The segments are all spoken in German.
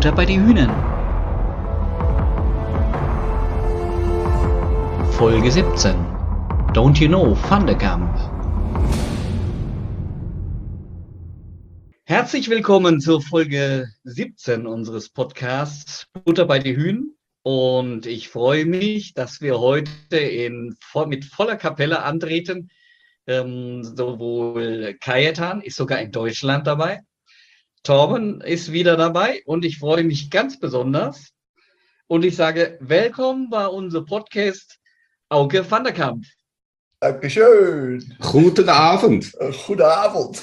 Butter bei die Hühnen. Folge 17. Don't you know Van der Kamp? Herzlich willkommen zur Folge 17 unseres Podcasts Butter bei die Hühnen. Und ich freue mich, dass wir heute mit voller Kapelle antreten. Sowohl Kajetan ist sogar in Deutschland dabei. Torben ist wieder dabei und ich freue mich ganz besonders. Und ich sage, willkommen bei unserem Podcast Auke van der Kamp. Dankeschön. Guten Abend. Guten Abend.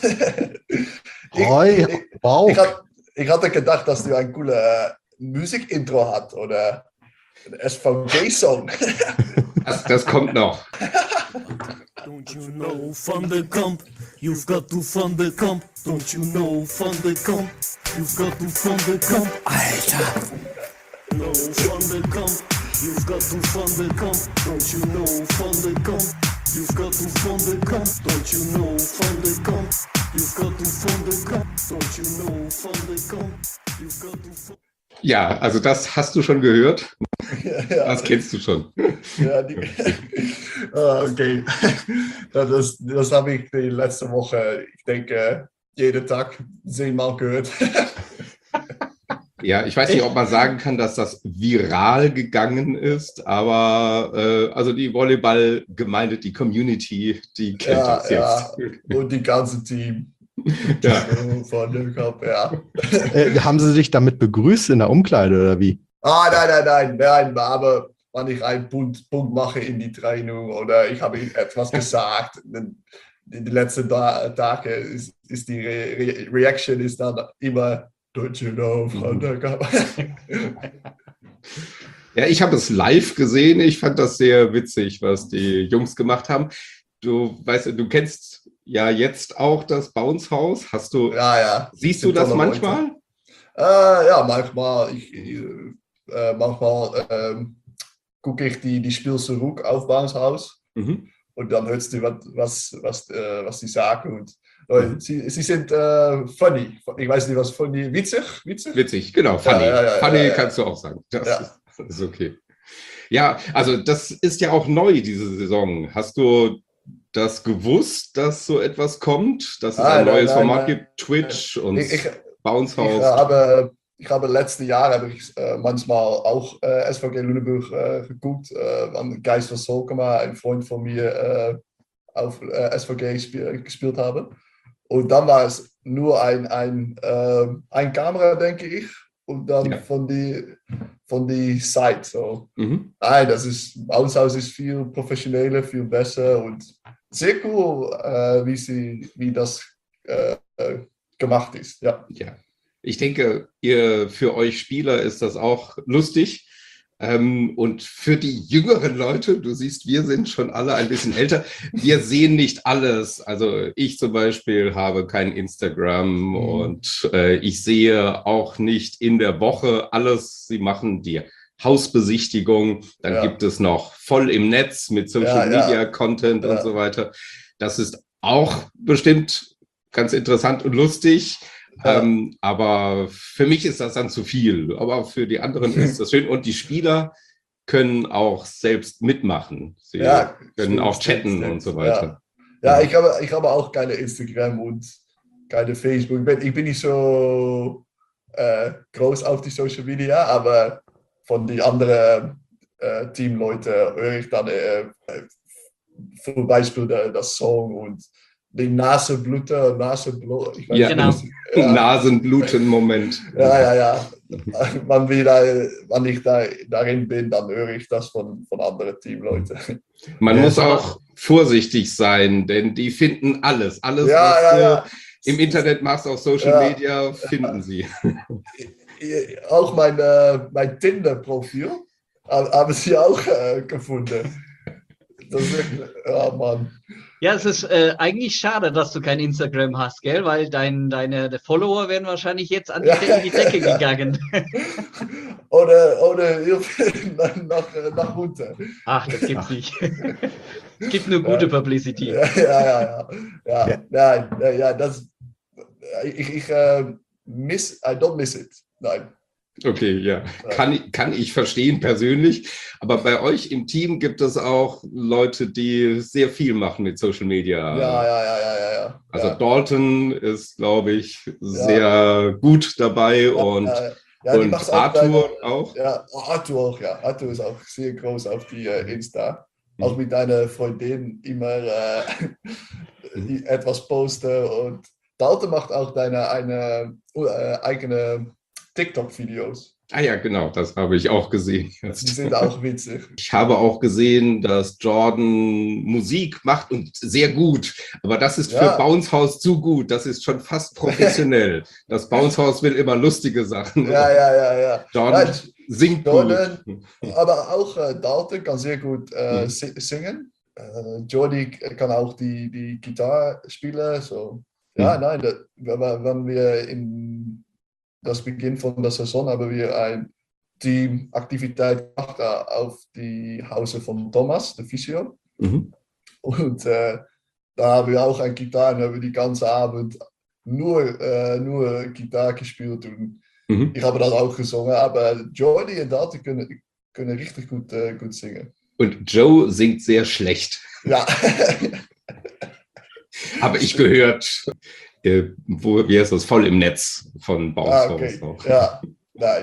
Ich hatte gedacht, dass du ein cooles Musikintro hast oder ein SVG-Song. Das kommt noch. Don't you know Van der Kamp? You've got to Van der Kamp. Don't you know Van der Kamp? You've got to Van der Kamp. Alter. No Van der Kamp. You've got to Van der Kamp. Don't you know Van der Kamp? You've got to Van der Kamp. Don't you know Van der Kamp? You've got to Van der Kamp. Don't you know Van der Kamp? You've got to. Ja, also das hast du schon gehört. Ja. Das kennst du schon. Ja, okay. Das habe ich die letzte Woche, ich denke, jeden Tag 10-mal gehört. Ja, ich weiß nicht, ob man sagen kann, dass das viral gegangen ist, aber also die Volleyball-Gemeinde, die Community, die kennt das jetzt. Ja. Und die ganze Team. Ja. Von dem Kopf, ja. Haben Sie sich damit begrüßt in der Umkleide oder wie? Nein, aber wenn ich einen Punkt mache in die Training oder ich habe etwas gesagt, in den letzten Tagen ist die Reaction ist dann immer Don't you know Van der Kamp? Ja, ich habe es live gesehen. Ich fand das sehr witzig, was die Jungs gemacht haben. Du weißt, du kennst ja jetzt auch das Bounce-Haus. Hast du? Ja. Siehst du das manchmal? Ja, manchmal. Manchmal gucke ich die Spiele zurück auf Bounce-Haus und dann hörst du, was sie sagen. Und sie sind funny. Ich weiß nicht, was funny. Witzig? Witzig, genau. Funny. Ja, Funny kannst du auch sagen. Das ist okay. Ja, also das ist ja auch neu, diese Saison. Hast du das gewusst, dass so etwas kommt? Dass es ein neues Format gibt? Twitch und Bounce-Haus? Ich habe letzte Jahre manchmal auch SVG Lüneburg geguckt, an Geist was Solkema, ein Freund von mir auf SVG gespielt habe. Und dann war es nur ein Kamera, denke ich, und dann von die Site. So. Nein, Bounce-Haus ist viel professioneller, viel besser und sehr cool, wie das gemacht ist. Ja. Ich denke, für euch Spieler ist das auch lustig. Und für die jüngeren Leute, du siehst, wir sind schon alle ein bisschen älter, wir sehen nicht alles. Also ich zum Beispiel habe kein Instagram und ich sehe auch nicht in der Woche alles. Sie machen die Hausbesichtigung, dann gibt es noch voll im Netz mit Social Media Content und so weiter. Das ist auch bestimmt ganz interessant und lustig. Aber für mich ist das dann zu viel. Aber für die anderen ist das schön. Und die Spieler können auch selbst mitmachen. Sie können auch chatten und so weiter. Ja, ich habe auch keine Instagram und keine Facebook. Ich bin nicht so groß auf die Social Media, aber von den anderen Teamleuten höre ich dann zum Beispiel das Song und die Nasenbluten. Nasenbluten-Moment. Ja. Wenn ich darin bin, dann höre ich das von anderen Teamleuten. Man muss auch vorsichtig sein, denn die finden alles. Was du im Internet machst, auf Social Media, finden sie. Auch mein Tinder-Profil haben sie auch gefunden. Das ist, Mann. Ja, es ist eigentlich schade, dass du kein Instagram hast, gell? Weil deine Follower werden wahrscheinlich jetzt in die Decke gegangen. Oder nach runter. Ach, das gibt's nicht. Es gibt nur gute Publicity. Ja. Das I don't miss it. Nein. Okay, ja. Kann ich verstehen persönlich. Aber bei euch im Team gibt es auch Leute, die sehr viel machen mit Social Media. Ja. Also Dalton ist, glaube ich, Ja. sehr gut dabei und die macht auch Arthur auch. Ja, Arthur auch, ja. Arthur ist auch sehr groß auf die Insta. Mhm. Auch mit einer Freundin immer etwas posten. Und Dalton macht auch eine eigene TikTok-Videos. Ah ja, genau, das habe ich auch gesehen. Die sind auch witzig. Ich habe auch gesehen, dass Jordan Musik macht und sehr gut. Aber das ist für Bounce House zu gut. Das ist schon fast professionell. Das Bounce House will immer lustige Sachen. Ja. Jordan singt Jordan, gut. aber auch Dalton kann sehr gut singen. Jordi kann auch die Gitarre spielen. So. Ja, nein, wenn wir in das Beginn von der Saison haben wir eine Teamaktivität gemacht auf die Hause von Thomas, der Physio. Mhm. Und da haben wir auch eine Gitarre und haben die ganze Abend nur Gitarre gespielt. Und ich habe das auch gesungen, aber Jordi und Dalton können richtig gut singen. Und Joe singt sehr schlecht. Ja. Habe ich gehört. Wie heißt das? Voll im Netz von Bounce House auch. Ja, nein.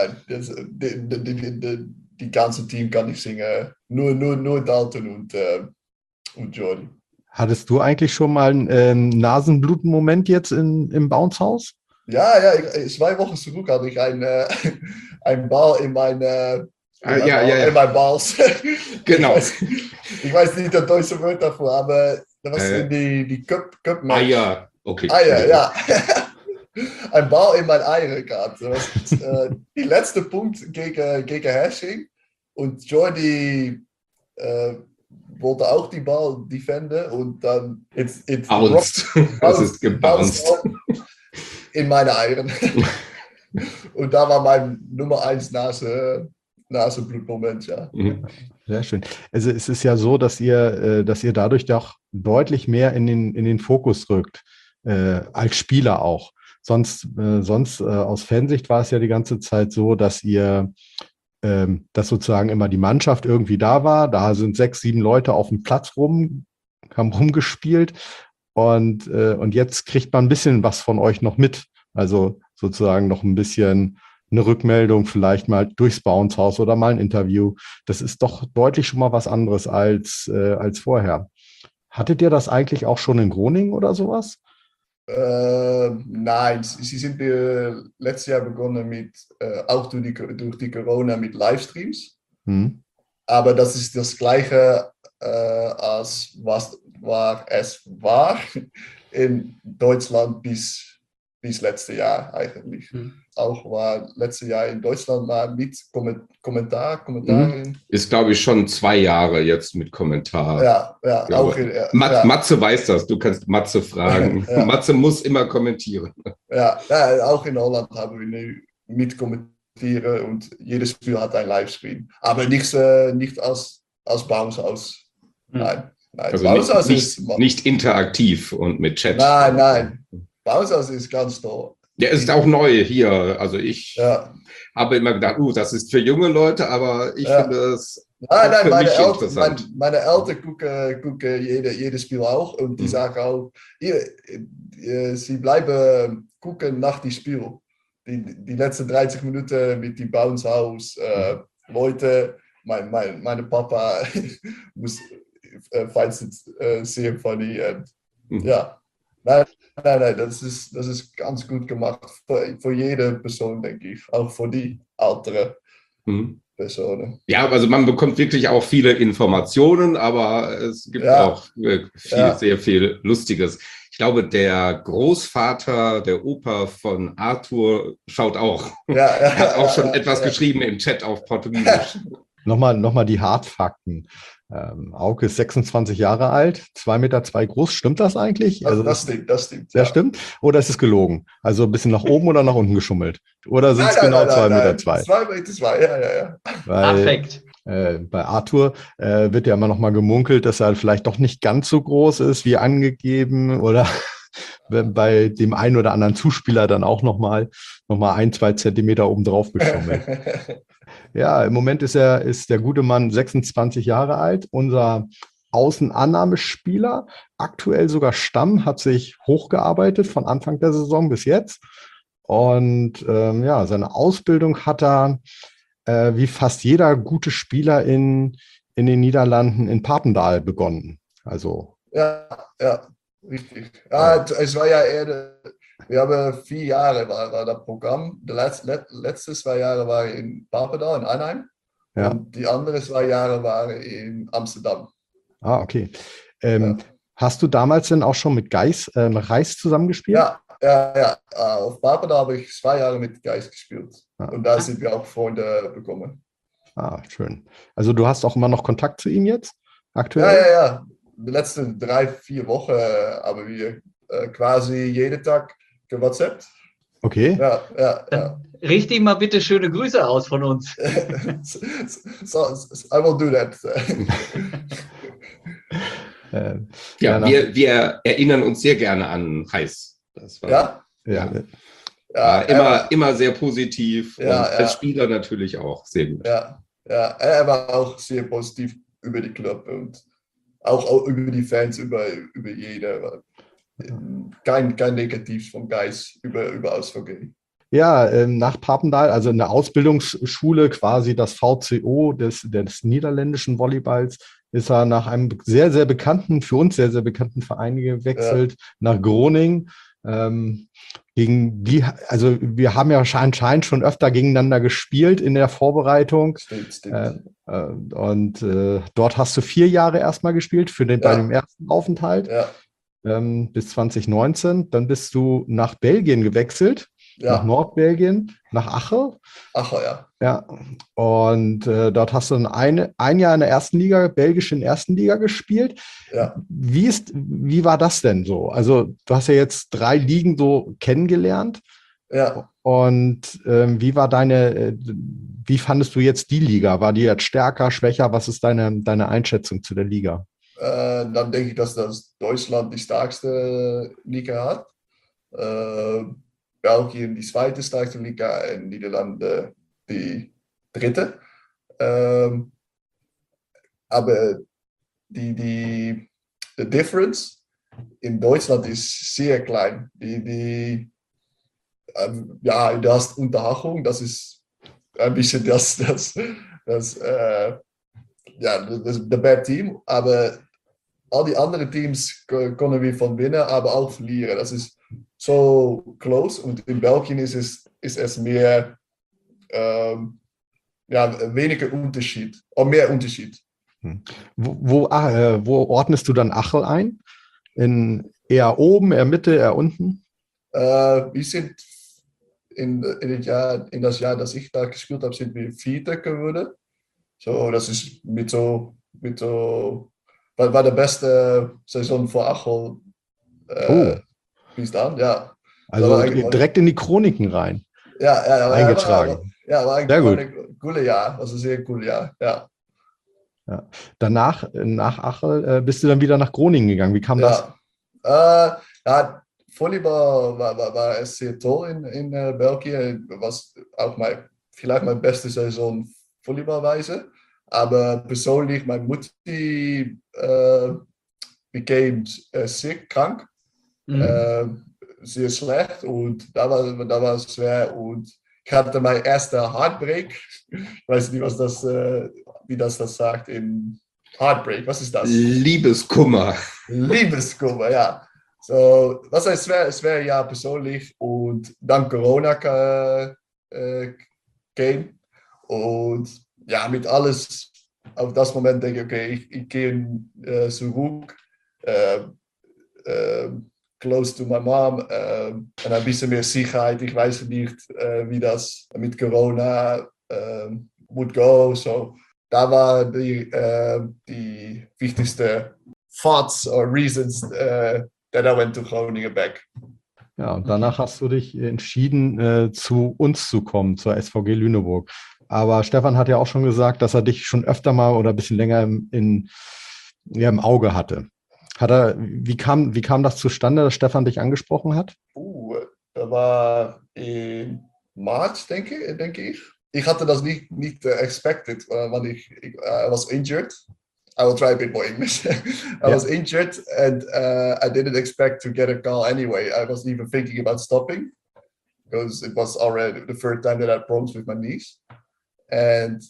Die ganze Team kann nicht singen. Nur Dalton und Jordi. Hattest du eigentlich schon mal einen Nasenbluten-Moment jetzt im Bounce House? Ja, 2 Wochen zurück hatte ich einen Ball in meinen Balls. Genau. Ich weiß nicht das deutsche Wort dafür, aber das war die Cup-Match. Eier. Okay. Eier, ja. Ein Ball in mein Eier gehabt. Das war die letzte Punkt gegen Hersching. Und Jordi wollte auch die Ball defenden und dann bounced. Das ist gebounced. In meine Eiern. Und da war mein Nummer 1 Nasenblutmoment, ja. Sehr schön. Also es ist ja so, dass ihr dadurch doch deutlich mehr in den Fokus rückt, als Spieler auch. Sonst aus Fansicht war es ja die ganze Zeit so, dass dass sozusagen immer die Mannschaft irgendwie da war. Da sind 6, 7 Leute auf dem Platz haben rumgespielt und jetzt kriegt man ein bisschen was von euch noch mit. Also sozusagen noch ein bisschen eine Rückmeldung, vielleicht mal durchs Bounce House oder mal ein Interview. Das ist doch deutlich schon mal was anderes als vorher. Hattet ihr das eigentlich auch schon in Groningen oder sowas? Nein, sie sind letztes Jahr begonnen mit, auch durch die Corona, mit Livestreams. Aber das ist das Gleiche, als was es war in Deutschland bis letztes Jahr eigentlich. Auch war letztes Jahr in Deutschland mal mit Kommentaren. Ist, glaube ich, schon 2 Jahre jetzt mit Kommentar. Ja, auch. Matze weiß das, du kannst Matze fragen. Ja. Matze muss immer kommentieren. Ja, auch in Holland haben wir mit kommentieren und jedes Spiel hat ein Livestream. Aber nicht als Bounce House. Nein. Also nicht interaktiv und mit Chat. Nein. Bounce House ist ganz toll. Der ist auch neu hier. Also ich habe immer gedacht, das ist für junge Leute, aber ich finde es Nein, interessant. Meine Eltern gucken jedes Spiel auch und die sagen auch, sie bleiben gucken nach dem Spiel. Die letzten 30 Minuten mit dem Bounce House Leute, meine Papa finds it sehr funny. Ja. Nein, das ist ganz gut gemacht für jede Person, denke ich. Auch für die ältere Personen. Ja, also man bekommt wirklich auch viele Informationen, aber es gibt auch sehr viel Lustiges. Ich glaube, der Großvater, der Opa von Arthur schaut auch. Er hat auch schon etwas geschrieben im Chat auf Portugiesisch. Nochmal die Hardfakten. Auke ist 26 Jahre alt, 2,2 Meter groß. Stimmt das eigentlich? Das stimmt. Das stimmt? Oder ist es gelogen? Also ein bisschen nach oben oder nach unten geschummelt? Oder sind es genau 2,2 Meter? 2,2 Meter, ja. Perfekt. Bei Arthur wird ja immer noch mal gemunkelt, dass er vielleicht doch nicht ganz so groß ist wie angegeben, oder? bei dem einen oder anderen Zuspieler dann auch nochmal 1, 2 Zentimeter obendrauf geschummelt. Ja, im Moment ist der gute Mann 26 Jahre alt, unser Außenannahmespieler, aktuell sogar Stamm, hat sich hochgearbeitet von Anfang der Saison bis jetzt. Und ja, seine Ausbildung hat er, wie fast jeder gute Spieler in den Niederlanden, in Papendal begonnen. Also. Ja, richtig. Ja, es war ja eher, wir haben 4 Jahre war das Programm. Die letzten 2 Jahre waren in Papendal, in Arnhem. Ja. Und die anderen 2 Jahre waren in Amsterdam. Ah, okay. Hast du damals denn auch schon mit Reis zusammengespielt? Ja. Auf Papendal habe ich 2 Jahre mit Geist gespielt. Ah. Und da sind wir auch Freunde bekommen. Ah, schön. Also du hast auch immer noch Kontakt zu ihm jetzt, aktuell? Ja. Die letzten 3, 4 Wochen haben wir quasi jeden Tag gewhatsappt. Okay. Ja. Richte ihm mal bitte schöne Grüße aus von uns. So, I will do that. Ja, wir erinnern uns sehr gerne an Reis. Das war immer sehr positiv und als Spieler natürlich auch sehr gut. Ja, er war auch sehr positiv über die Club und auch über die Fans, über jeder. Kein Negatives vom Geist über ASVG. Ja, nach Papendal, also in der Ausbildungsschule, quasi das VCO des niederländischen Volleyballs, ist er nach einem sehr, sehr bekannten, für uns sehr, sehr bekannten Verein gewechselt, nach Groningen. Also wir haben ja anscheinend schon öfter gegeneinander gespielt in der Vorbereitung. Stimmt. Und dort hast du 4 Jahre erstmal gespielt bei dem ersten Aufenthalt. Ja. Bis 2019. Dann bist du nach Belgien gewechselt. Nach Nordbelgien, nach Achel. Achel, ja. Ja, und dort hast du dann ein Jahr in der ersten Liga, belgisch in der ersten Liga gespielt. Ja. Wie war das denn so? Also du hast ja jetzt 3 Ligen so kennengelernt. Ja. Und wie fandest du jetzt die Liga? War die jetzt stärker, schwächer? Was ist deine Einschätzung zu der Liga? Dann denke ich, dass das Deutschland die stärkste Liga hat. Belgien die 2. stärkste Liga, in Niederlande die 3. Aber die difference in Deutschland ist sehr klein. Du hast Unterhachung, das ist ein bisschen das bad Team, aber all die anderen Teams können wir von winnen, aber auch verlieren. Das ist so close und in Belgien ist es mehr weniger Unterschied, oder mehr Unterschied. Wo ordnest du dann Achel ein? Eher oben, eher Mitte, eher unten? Wir sind in das Jahr, das ich da gespielt habe, sind wir 4. geworden. So, das ist war die beste Saison für Achel. Bis dann, ja. Also direkt in die Chroniken rein. Ja, eingetragen. War ein cooles Jahr, also sehr cool Jahr, ja. Danach, nach Achel, bist du dann wieder nach Groningen gegangen. Wie kam das? Volleyball war es sehr toll in Belgien. Was auch vielleicht meine beste Saison Volleyballweise. Aber persönlich, meine Mutti became sick, krank. Sehr schlecht und da war es schwer und ich hatte mein erster Heartbreak. Ich weiß nicht, wie das sagt in Heartbreak. Was ist das? Liebeskummer. Liebeskummer, ja. So, das heißt, es wäre ja persönlich und dann Corona kam und ja, mit alles auf das Moment denke ich, okay, ich gehe zurück. Close to my mom und ein bisschen mehr Sicherheit. Ich weiß nicht, wie das mit Corona would go. So, da war die wichtigste thoughts or reasons that I went to Groningen back. Ja, und danach hast du dich entschieden, zu uns zu kommen, zur SVG Lüneburg. Aber Stefan hat ja auch schon gesagt, dass er dich schon öfter mal oder ein bisschen länger im Auge hatte. Wie kam das zustande, dass Stefan dich angesprochen hat? Das war im März, denke ich. Ich hatte das nicht expected, weil I was injured. I will try a bit more English. I was injured and I didn't expect to get a call anyway. I was even thinking about stopping because it was already the third time that I had problems with my knees. And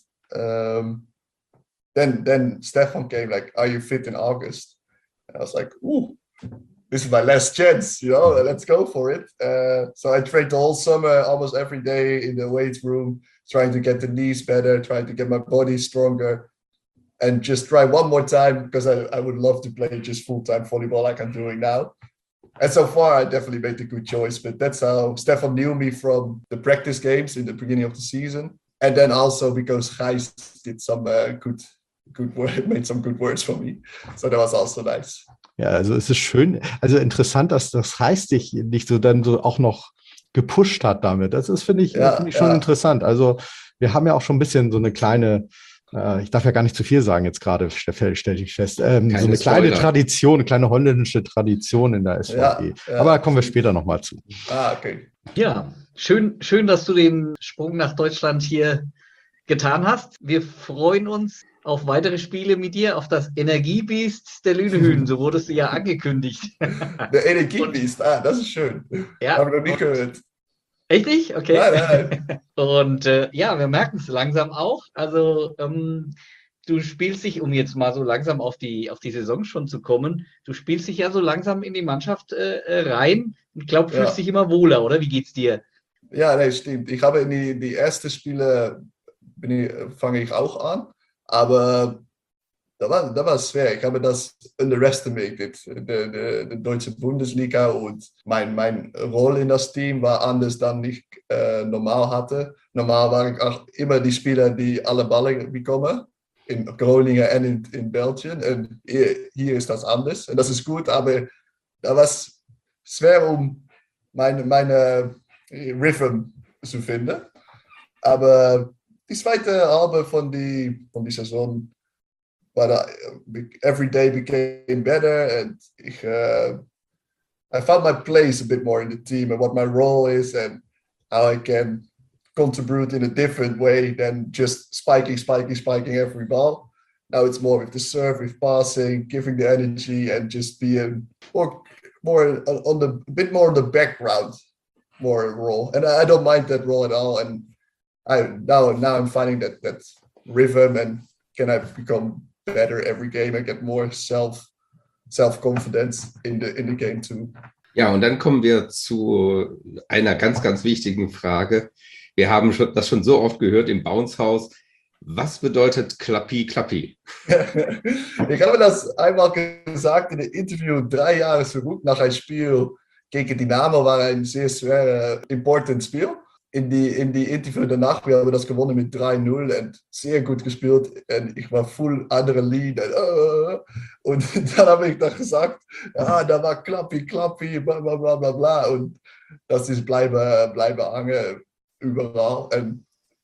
then Stefan came like, "Are you fit in August?" And I was like, "Ooh, this is my last chance, let's go for it." So I trained the whole summer, almost every day in the weight room, trying to get the knees better, trying to get my body stronger, and just try one more time because I would love to play just full-time volleyball like I'm doing now. And so far, I definitely made a good choice, but that's how Stefan knew me from the practice games in the beginning of the season. And then also because Gijs did some good work, made some good words for me. So that was also nice. Ja, also es ist schön, also interessant, dass das Gijs dich nicht so dann so auch noch gepusht hat damit. Das ist, finde ich schon interessant. Also wir haben ja auch schon ein bisschen so eine kleine, ich darf ja gar nicht zu viel sagen jetzt gerade, stelle ich fest, so eine kleine Tradition, eine kleine holländische Tradition in der SVG. Aber da kommen wir später nochmal zu. Okay. Ja, schön, dass du den Sprung nach Deutschland hier getan hast. Wir freuen uns auf weitere Spiele mit dir, auf das Energiebiest der Lünehühn, so wurdest du ja angekündigt. Der Energiebiest, das ist schön. Ja. Habe ich noch nicht gehört. Richtig? Okay. Nein. Und wir merken es langsam auch. Also du spielst dich, um jetzt mal so langsam auf die Saison schon zu kommen, du spielst dich ja so langsam in die Mannschaft rein und glaube, fühlst dich immer wohler, oder? Wie geht's dir? Ja, nee, stimmt. Ich habe in die ersten Spiele fange ich auch an, aber da war es schwer. Ich habe das underestimated, die deutsche Bundesliga, und meine Rolle in das Team war anders, dann ich normal hatte. Normal war ich auch immer die Spieler, die alle Ballen bekommen, in Groningen und in Belgien. Und hier ist das anders. Und das ist gut, aber da war es schwer, meine Rhythm zu finden. Aber die zweite Halbe von die Saison war da, every day became better, and I found my place a bit more in the team and what my role is and how I can contribute in a different way than just spiking every ball. Now it's more with the serve, with passing, giving the energy, and just being more on a bit more on the background, more role. And I don't mind that role at all. And now I'm finding that rhythm, and can I become better every game and get more self-confidence in the game too. Ja, und dann kommen wir zu einer ganz, ganz wichtigen Frage. Wir haben das schon so oft gehört im Bounce-Haus. Was bedeutet Klappi Klappi? Ich habe das einmal gesagt in einem Interview 3 Jahre zurück nach einem Spiel gegen Dynamo, war ein sehr schweres, important Spiel. In die Interview danach, wir haben das gewonnen mit 3-0 und sehr gut gespielt. Und ich war voll Adrenalin. Und dann habe ich da gesagt, da war Klappi, bla bla bla bla bla. Und das ist bleibe hängen überall. Und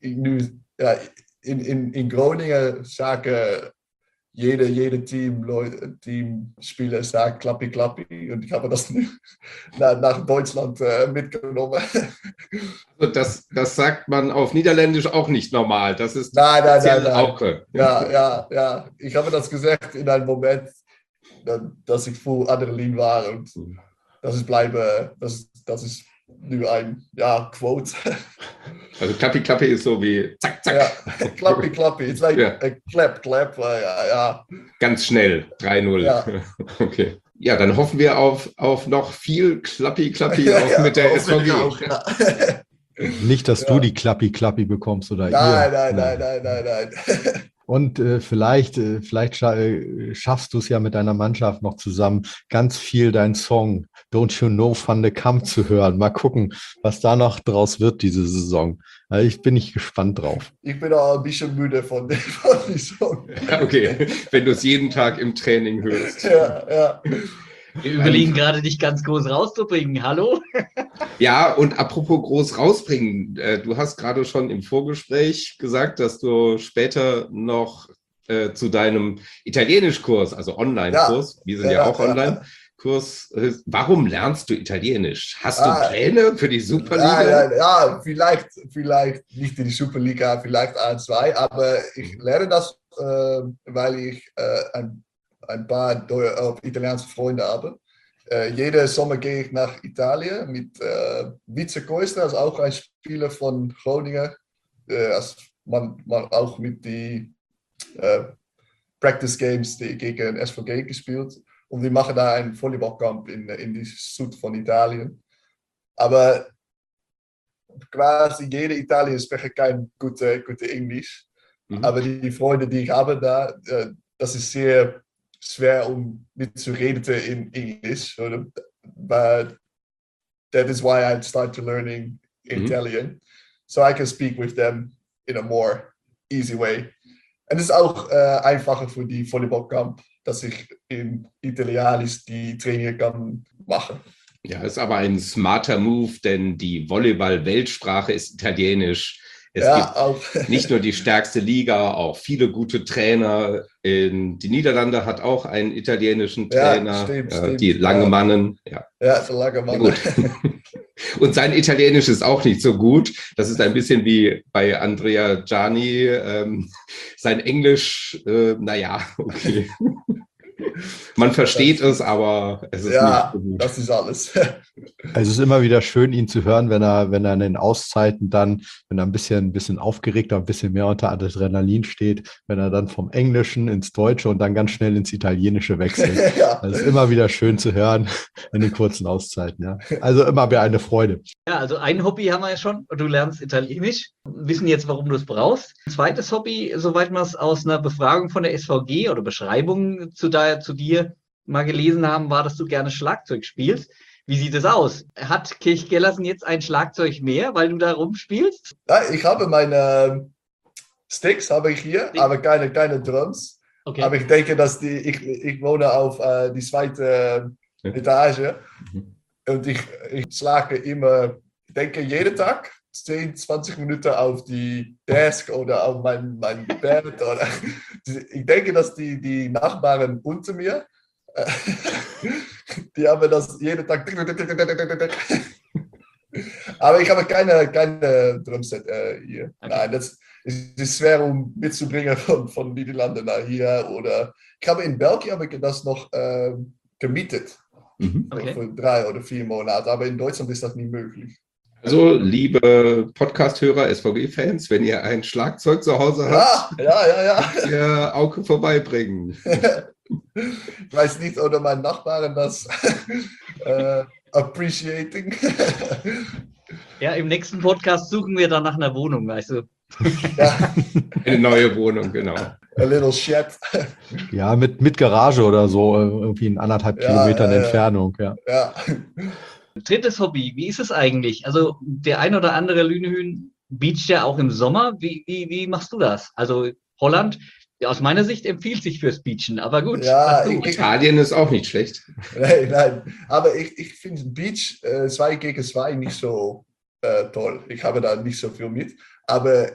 in Groningen sagen jede Teamspieler sagt Klappi. Und ich habe das nach Deutschland mitgenommen. Also das sagt man auf Niederländisch auch nicht normal. Das ist nein. Auke. Ja. Ich habe das gesagt in einem Moment, dass ich voll Adrenalin war. Und das ist nur ein Quote. Also Klappi ist so wie zack, zack. Ja, Klappi. It's like a clap. Ja. Ganz schnell, 3-0. Ja. Okay. Ja, dann hoffen wir auf noch viel Klappi auch mit der SVG. Auch, ja. Nicht, dass du die Klappi bekommst oder Nein. Und vielleicht schaffst du es ja mit deiner Mannschaft noch zusammen, ganz viel deinen Song Don't You Know Van de Kamp zu hören. Mal gucken, was da noch draus wird diese Saison. Also ich bin nicht gespannt drauf. Ich bin auch ein bisschen müde von dem Song. Okay, wenn du es jeden Tag im Training hörst. Ja. Wir überlegen gerade, dich ganz groß rauszubringen. Hallo? Ja, und apropos groß rausbringen, du hast gerade schon im Vorgespräch gesagt, dass du später noch zu deinem Italienischkurs, also Online-Kurs. Wir sind ja auch Online-Kurs. Warum lernst du Italienisch? Hast du Pläne für die Superliga? Ja, vielleicht nicht in die Superliga, vielleicht A2, aber ich lerne das, weil ich ein paar italienische Freunde habe. Jeden Sommer gehe ich nach Italien mit Wietse Koester, also auch ein Spieler von Groningen. Also man auch mit die Practice Games gegen SVG gespielt. Und wir machen da einen Volleyballcamp in die Süd von Italien. Aber quasi jeder Italiener spricht kein gute Englisch. Aber die Freunde, die ich habe da, das ist sehr schwer, um mitzureden in English. But that is why I started learning Italian. So I can speak with them in a more easy way. Und es ist auch einfacher für die Volleyballcamp, dass ich in Italienisch die Training kann machen. Ja, ist aber ein smarter Move, denn die Volleyball-Weltsprache ist Italienisch. Es gibt auch nicht nur die stärkste Liga, auch viele gute Trainer. Die Niederlande hat auch einen italienischen Trainer, stimmt. die Langemannen. Ja, der Langemann. Gut. Und sein Italienisch ist auch nicht so gut. Das ist ein bisschen wie bei Andrea Gianni. Sein Englisch, okay. Man versteht es, aber es ist nicht so gut. Das ist alles. Also es ist immer wieder schön, ihn zu hören, wenn er in den Auszeiten dann, wenn er ein bisschen aufgeregter, ein bisschen mehr unter Adrenalin steht, wenn er dann vom Englischen ins Deutsche und dann ganz schnell ins Italienische wechselt. Das ist immer wieder schön zu hören in den kurzen Auszeiten. Ja. Also immer wieder eine Freude. Ja, also ein Hobby haben wir ja schon. Du lernst Italienisch. Wir wissen jetzt, warum du es brauchst. Ein zweites Hobby, soweit wir es aus einer Befragung von der SVG oder Beschreibung zu dir mal gelesen haben, war, dass du gerne Schlagzeug spielst. Wie sieht es aus? Hat Kirchgellersen jetzt ein Schlagzeug mehr, weil du da rumspielst? Ja, ich habe meine Sticks habe ich hier, aber keine Drums. Okay. Aber ich denke, dass ich wohne auf die zweite Etage und ich schlage immer, ich denke jeden Tag 10, 20 Minuten auf die Desk oder auf mein Bett. Oder ich denke, dass die Nachbarn unter mir, die haben das jeden Tag. Aber ich habe keine Drumset hier. Okay. Nein, das ist schwer, um mitzubringen von Niederlanden nach hier. Oder ich habe in Belgien das noch gemietet. Okay. Für 3 oder 4 Monate. Aber in Deutschland ist das nicht möglich. Also, liebe Podcast-Hörer, SVG-Fans, wenn ihr ein Schlagzeug zu Hause habt, ihr Auge vorbeibringen. Ich weiß nicht, oder meine Nachbarn das appreciating. Ja, im nächsten Podcast suchen wir dann nach einer Wohnung, weißt du. Ja. Eine neue Wohnung, genau. A little shed. Ja, mit Garage oder so, irgendwie in 1,5 Kilometern Entfernung. Ja. Drittes Hobby, wie ist es eigentlich? Also der ein oder andere Lünehühn beacht ja auch im Sommer. Wie machst du das? Also Holland, aus meiner Sicht empfiehlt sich fürs Beachen, aber gut. Ja, Italien ist auch nicht schlecht. Nein, aber ich finde Beach 2 gegen 2 nicht so toll. Ich habe da nicht so viel mit. Aber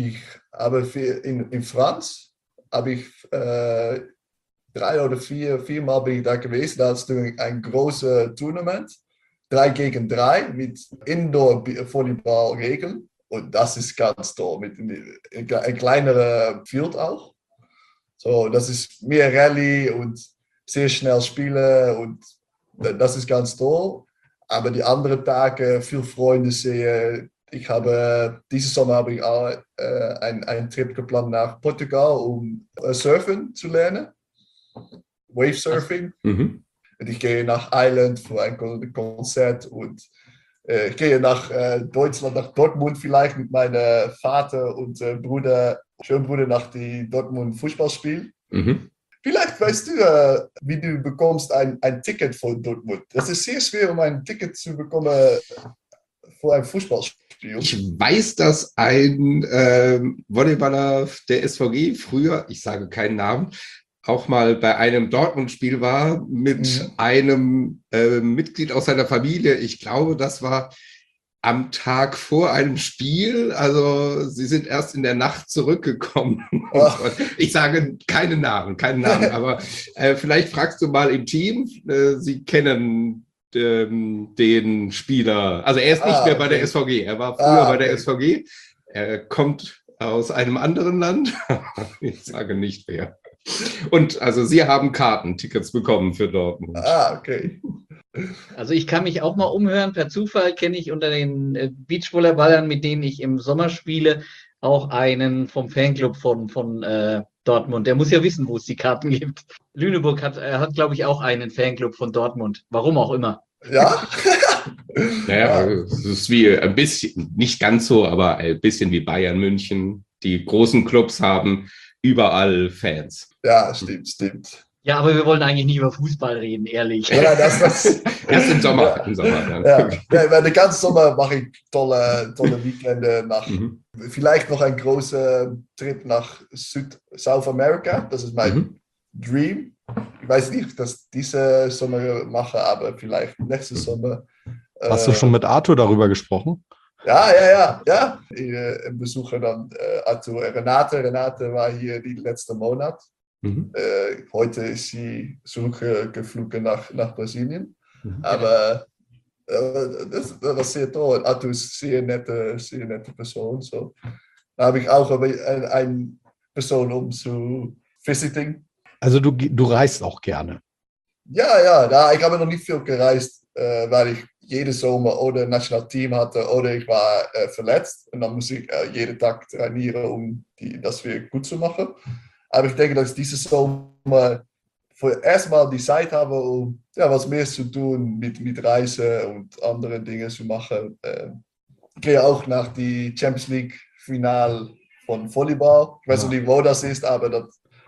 in France habe ich 3 oder 4 Mal bin ich da gewesen. Da ist ein großes Tournament. 3 gegen 3 mit Indoor-Volleyball-Regeln. Und das ist ganz toll. Mit ein kleinerer Field auch. So, das ist mehr Rallye und sehr schnell spielen. Und das ist ganz toll. Aber die anderen Tage viel Freunde sehen. Dieses Sommer habe ich auch einen Trip geplant nach Portugal, um Surfen zu lernen. Wave-Surfing. Und ich gehe nach Island für ein Konzert und ich gehe nach Deutschland, nach Dortmund vielleicht mit meinem Vater und Schönbruder nach die Dortmund Fußballspiel. Vielleicht weißt du, wie du bekommst ein Ticket von Dortmund. Das ist sehr schwer, um ein Ticket zu bekommen für ein Fußballspiel. Ich weiß, dass ein Volleyballer der SVG früher, ich sage keinen Namen, auch mal bei einem Dortmund-Spiel war mit einem Mitglied aus seiner Familie. Ich glaube, das war am Tag vor einem Spiel, also Sie sind erst in der Nacht zurückgekommen. Ich sage keinen Namen, aber vielleicht fragst du mal im Team, Sie kennen den Spieler, also er ist nicht mehr bei der SVG, er war früher bei der SVG, er kommt aus einem anderen Land, ich sage nicht wer. Und also Sie haben Tickets bekommen für Dortmund. Okay. Also ich kann mich auch mal umhören. Per Zufall kenne ich unter den Beachvolleyballern, mit denen ich im Sommer spiele, auch einen vom Fanclub von Dortmund. Der muss ja wissen, wo es die Karten gibt. Lüneburg hat glaube ich, auch einen Fanclub von Dortmund. Warum auch immer. Ja? Naja, es ist wie ein bisschen, nicht ganz so, aber ein bisschen wie Bayern München. Die großen Clubs haben überall Fans. Ja, stimmt. Ja, aber wir wollen eigentlich nicht über Fußball reden, ehrlich. Ja, das Erst im Sommer. Ja, den ganzen Sommer mache ich tolle Weekende nach. Vielleicht noch ein großer Trip nach South America. Das ist mein Dream. Ich weiß nicht, ob ich das diese Sommer mache, aber vielleicht nächstes Sommer. Hast du schon mit Arthur darüber gesprochen? Ja. Ich besuche dann Arthur. Renate war hier die letzte Monat. Heute ist sie zurückgeflogen nach Brasilien. Aber das war sehr toll. Arthur ist eine sehr nette Person. So. Da habe ich auch eine Person, um zu visiting. Also du reist auch gerne? Ja. Ich habe noch nicht viel gereist, weil ich jeden Sommer oder ein Nationalteam hatte oder ich war verletzt. Und dann muss ich jeden Tag trainieren, um das wieder gut zu machen. Aber ich denke, dass ich dieses Sommer erstmal die Zeit habe, um was mehr zu tun mit Reise und andere Dinge zu machen. Ich gehe auch nach die Champions League Final von Volleyball. Ich weiß nicht, wo das ist, aber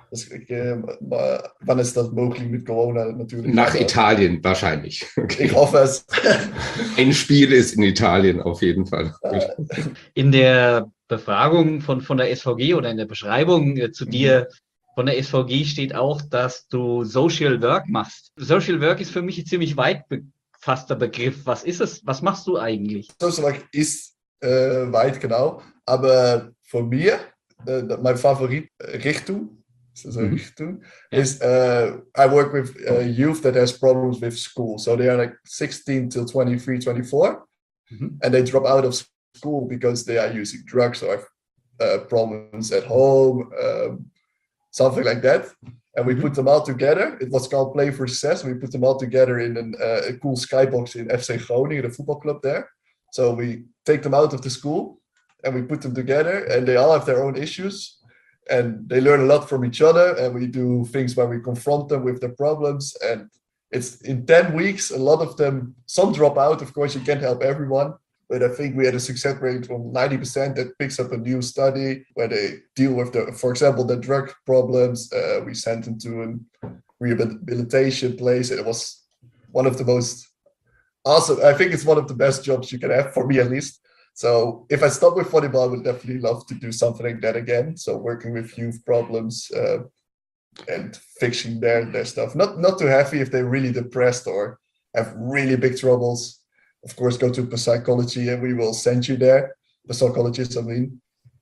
wann ist das möglich mit Corona natürlich? Nach Italien wahrscheinlich. Okay. Ich hoffe es. Ein Spiel ist in Italien auf jeden Fall. In der Befragung von der SVG oder in der Beschreibung zu dir von der SVG steht auch, dass du Social Work machst. Social Work ist für mich ein ziemlich weit gefasster Begriff. Was ist es? Was machst du eigentlich? Social Work ist weit, genau. Aber von mir, mein Favorit Richtung, is I work with youth that has problems with school. So they are like 16 till 23, 24, and they drop out of school because they are using drugs or have problems at home, something like that. And we put them all together. It was called Play for Success. We put them all together in a cool skybox in FC Groningen, the football club there. So we take them out of the school and we put them together, and they all have their own issues. And they learn a lot from each other, and we do things where we confront them with their problems. And it's in 10 weeks, a lot of them, some drop out. Of course, you can't help everyone, but I think we had a success rate from 90% that picks up a new study where they deal with, for example, the drug problems. We sent them to a rehabilitation place. It was one of the most awesome. I think it's one of the best jobs you can have, for me at least. So if I stop with volleyball, I would definitely love to do something like that again. So working with youth problems and fixing their stuff. Not too heavy if they're really depressed or have really big troubles. Of course, go to psychology and we will send you there. The psychologists, I mean.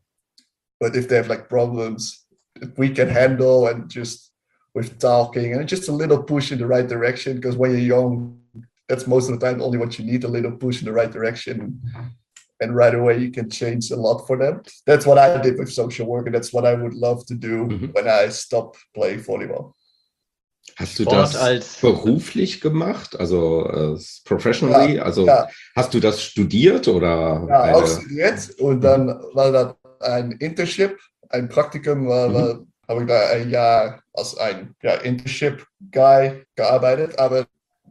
But if they have like problems that we can handle, and just with talking and just a little push in the right direction, because when you're young, that's most of the time only what you need, a little push in the right direction. And right away, you can change a lot for them. That's what I did with social work, and that's what I would love to do when I stop playing volleyball. Hast du das beruflich gemacht, also professionally? Hast du das studiert oder? Ja, auch studiert. Und dann war das ein Internship, ein Praktikum, habe ich da ein Jahr als ein Internship-Guy gearbeitet. Aber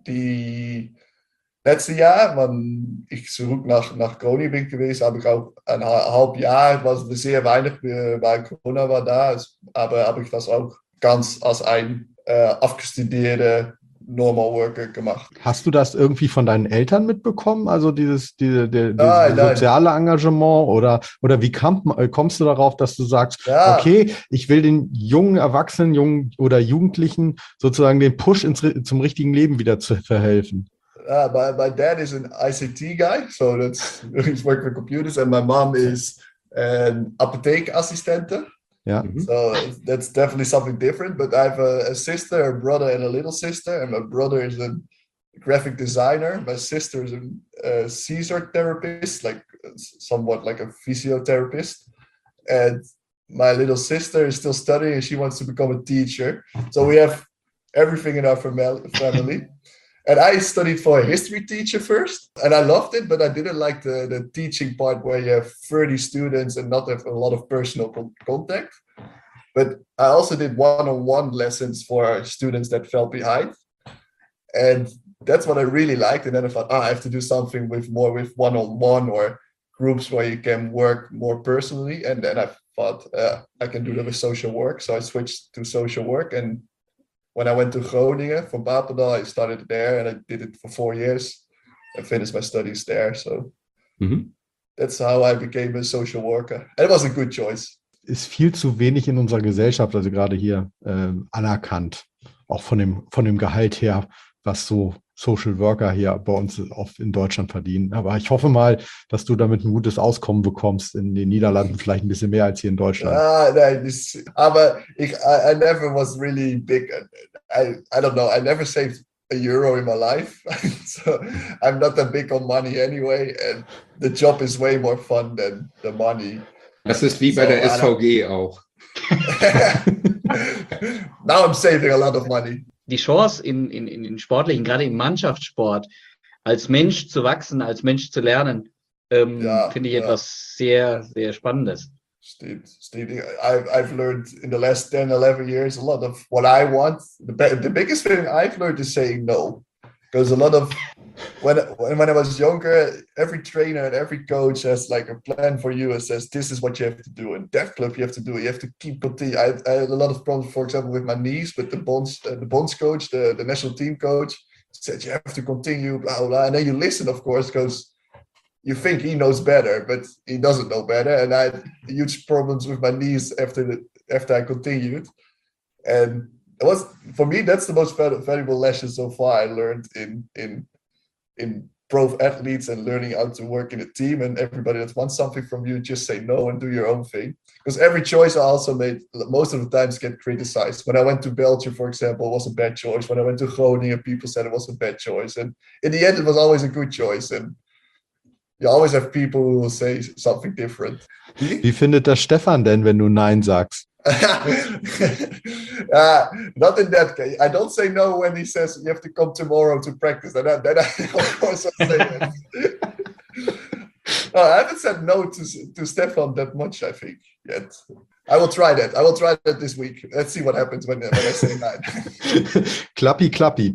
die letzte Jahr, wenn ich zurück nach Groningen bin gewesen, habe ich auch ein halbes Jahr, was sehr wenig, weil Corona war da, aber habe ich das auch ganz als ein abgestudierter Normal Worker gemacht. Hast du das irgendwie von deinen Eltern mitbekommen? Also dieses soziale Engagement oder wie kommst du darauf, dass du sagst, okay, ich will den jungen Erwachsenen, jungen oder Jugendlichen sozusagen den Push zum richtigen Leben wieder zu verhelfen? My dad is an ICT guy, so he's working with computers, and my mom is an apotheekassistente. Ja. So that's definitely something different. But I have a sister, a brother, and a little sister. And my brother is a graphic designer. My sister is a Caesar therapist, like somewhat like a physiotherapist. And my little sister is still studying, and she wants to become a teacher. So we have everything in our family. And I studied for a history teacher first, and I loved it, but I didn't like the teaching part where you have 30 students and not have a lot of personal contact. But I also did one-on-one lessons for students that fell behind. And that's what I really liked. And then I thought, I have to do something with one-on-one or groups where you can work more personally. And then I thought I can do that with social work. So I switched to social work. And when I went to Groningen from Papendal, I started there and I did it for 4 years and finished my studies there. So that's how I became a social worker. And it was a good choice. Ist viel zu wenig in unserer Gesellschaft, also gerade hier, anerkannt. Auch von dem Gehalt her, was so Social Worker hier bei uns oft in Deutschland verdienen. Aber ich hoffe mal, dass du damit ein gutes Auskommen bekommst in den Niederlanden, vielleicht ein bisschen mehr als hier in Deutschland. Nein, aber I never was really big. I don't know, I never saved €1 in my life. So I'm not that big on money anyway. And the job is way more fun than the money. Das ist wie bei der SVG auch. Now I'm saving a lot of money. Die Chance in sportlichen, gerade im Mannschaftssport, als Mensch zu wachsen, als Mensch zu lernen, finde ich etwas sehr, sehr Spannendes. Steve, I've learned in the last 10, 11 years a lot of what I want. The biggest thing I've learned is saying no. Because a lot of, when I was younger, every trainer and every coach has like a plan for you and says, this is what you have to do. In that club, you have to do it. You have to keep continuing. I had a lot of problems, for example, with my knees, but the bonds coach, the national team coach said, you have to continue, blah, blah. And then you listen, of course, because you think he knows better, but he doesn't know better. And I had huge problems with my knees after I continued. And it was, for me, that's the most valuable lesson so far I learned in pro athletes and learning how to work in a team. And everybody that wants something from you, just say no and do your own thing. Because every choice I also made, most of the times get criticized. When I went to Belgium, for example, it was a bad choice. When I went to Groningen, people said it was a bad choice. And in the end, it was always a good choice. And you always have people who will say something different. Wie findet das Stefan denn, wenn du Nein sagst? Not in that case. I don't say no when he says you have to come tomorrow to practice. Then I of course I say it. No, I haven't said no to Stefan that much, I think, yet. I will try that. I will try that this week. Let's see what happens when I say nein. Klappi.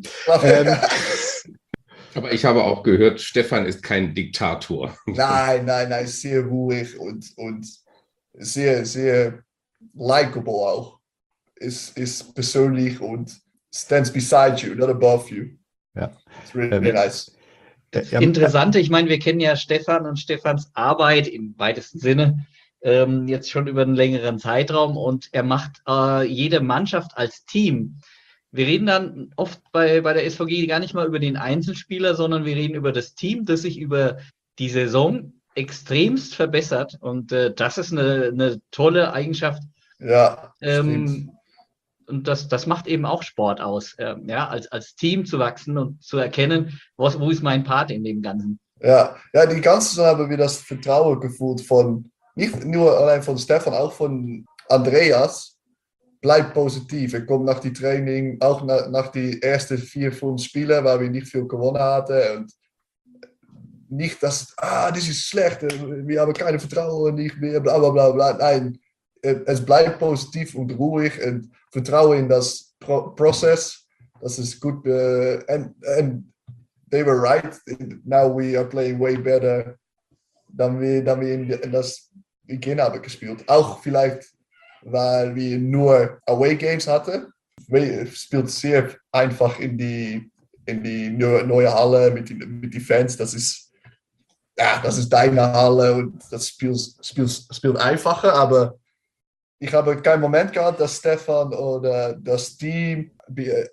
Aber ich habe auch gehört, Stefan ist kein Diktator. Nein, sehr ruhig und sehr, sehr likable auch. Ist persönlich und stands beside you, not above you. Ja. It's really nice. Das Interessante, ich meine, wir kennen ja Stefan und Stefans Arbeit im weitesten Sinne jetzt schon über einen längeren Zeitraum und er macht jede Mannschaft als Team. Wir reden dann oft bei der SVG gar nicht mal über den Einzelspieler, sondern wir reden über das Team, das sich über die Saison extremst verbessert. Und das ist eine tolle Eigenschaft. Ja. Und das macht eben auch Sport aus, als Team zu wachsen und zu erkennen, wo ist mein Part in dem Ganzen. Ja, die ganze Zeit haben wir das Vertrauen gefühlt von, nicht nur allein von Stefan, auch von Andreas. Bleib positiv. Er kommt nach die Training, auch nach die ersten 4, 5 Spiele, weil wir nicht viel gewonnen hatten. Und nicht, dass, das ist schlecht, wir haben keine Vertrauen, nicht mehr, bla bla bla bla. Nein, es bleibt positiv und ruhig und Vertrauen in das Prozess. Das ist gut. And they were right. Now we are playing way better, dann wir in das Beginn haben gespielt. Auch vielleicht, weil wir nur Away Games hatten. Wir spielt sehr einfach in die neue Halle mit den Fans. Das ist deine Halle und das spielt einfacher. Aber ich habe keinen Moment gehabt, dass Stefan oder das Team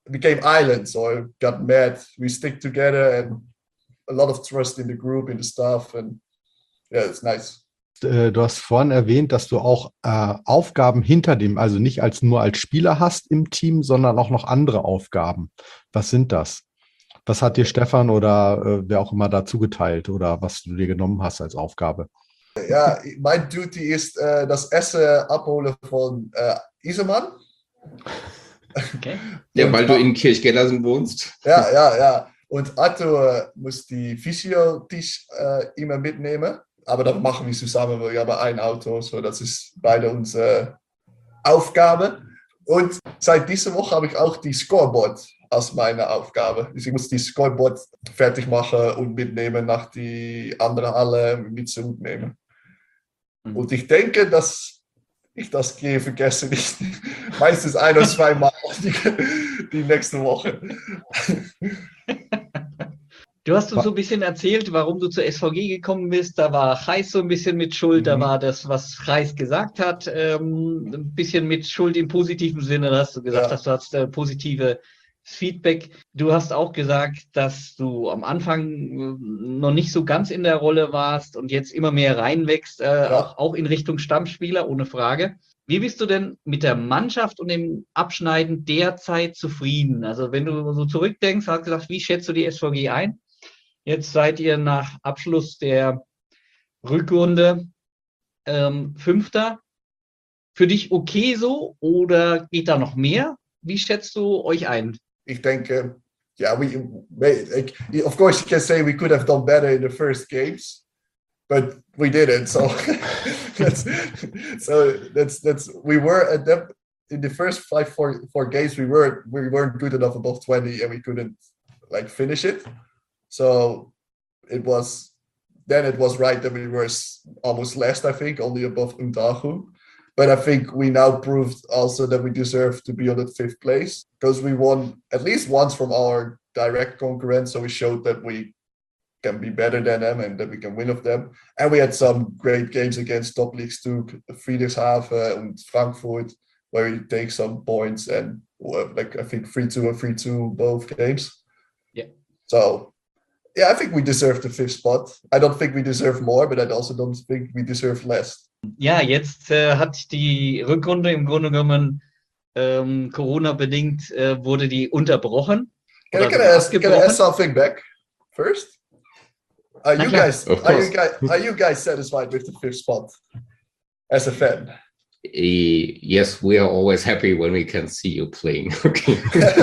became islands, so I got mad. We stick together and a lot of trust in the group, in the staff, and yeah, it's nice. Du hast vorhin erwähnt, dass du auch Aufgaben hinter dem, also nicht nur als Spieler hast im Team, sondern auch noch andere Aufgaben. Was sind das? Was hat dir Stefan oder wer auch immer dazu geteilt oder was du dir genommen hast als Aufgabe? Ja, mein Duty ist das Essen abholen von Isermann. Okay. Ja, weil du in Kirchgellersen wohnst. Ja. Und Arthur muss die Physio-Tisch immer mitnehmen. Aber das machen wir zusammen, weil wir haben ein Auto, so das ist beide unsere Aufgabe. Und seit dieser Woche habe ich auch die Scoreboard als meine Aufgabe. Also ich muss die Scoreboard fertig machen und mitnehmen nach die andere Halle mit zurücknehmen. Und ich denke, dass ich das gehe vergesse nicht. Meistens 1 oder 2 Mal die nächste Woche. Du hast uns so ein bisschen erzählt, warum du zur SVG gekommen bist. Da war Chais so ein bisschen mit Schuld. Da war das, was Chais gesagt hat, ein bisschen mit Schuld im positiven Sinne. Da hast du gesagt, dass du hast positives Feedback. Du hast auch gesagt, dass du am Anfang noch nicht so ganz in der Rolle warst und jetzt immer mehr reinwächst, auch in Richtung Stammspieler, ohne Frage. Wie bist du denn mit der Mannschaft und dem Abschneiden derzeit zufrieden? Also wenn du so zurückdenkst, hast du gesagt, wie schätzt du die SVG ein? Jetzt seid ihr nach Abschluss der Rückrunde 5. Für dich okay so oder geht da noch mehr? Wie schätzt du euch ein? Ich denke, of course you can say we could have done better in the first games, but we didn't. So we were at that in the first four games we weren't good enough above 20 and we couldn't finish it. So it was right that we were almost last, I think, only above Undahu. But I think we now proved also that we deserve to be on that 5th place because we won at least once from our direct concurrents. So we showed that we can be better than them and that we can win of them. And we had some great games against top leagues too, Friedrichshafen and Frankfurt, where we take some points and I think 3-2 and 3-2 both games. Yeah. So yeah, I think we deserve the 5th spot. I don't think we deserve more, but I also don't think we deserve less. Ja, jetzt hat die Rückrunde im Grunde genommen Corona-bedingt wurde die unterbrochen. Can I ask something back first? Are you guys satisfied with the 5th spot as a fan? Yes, we are always happy when we can see you playing. Okay.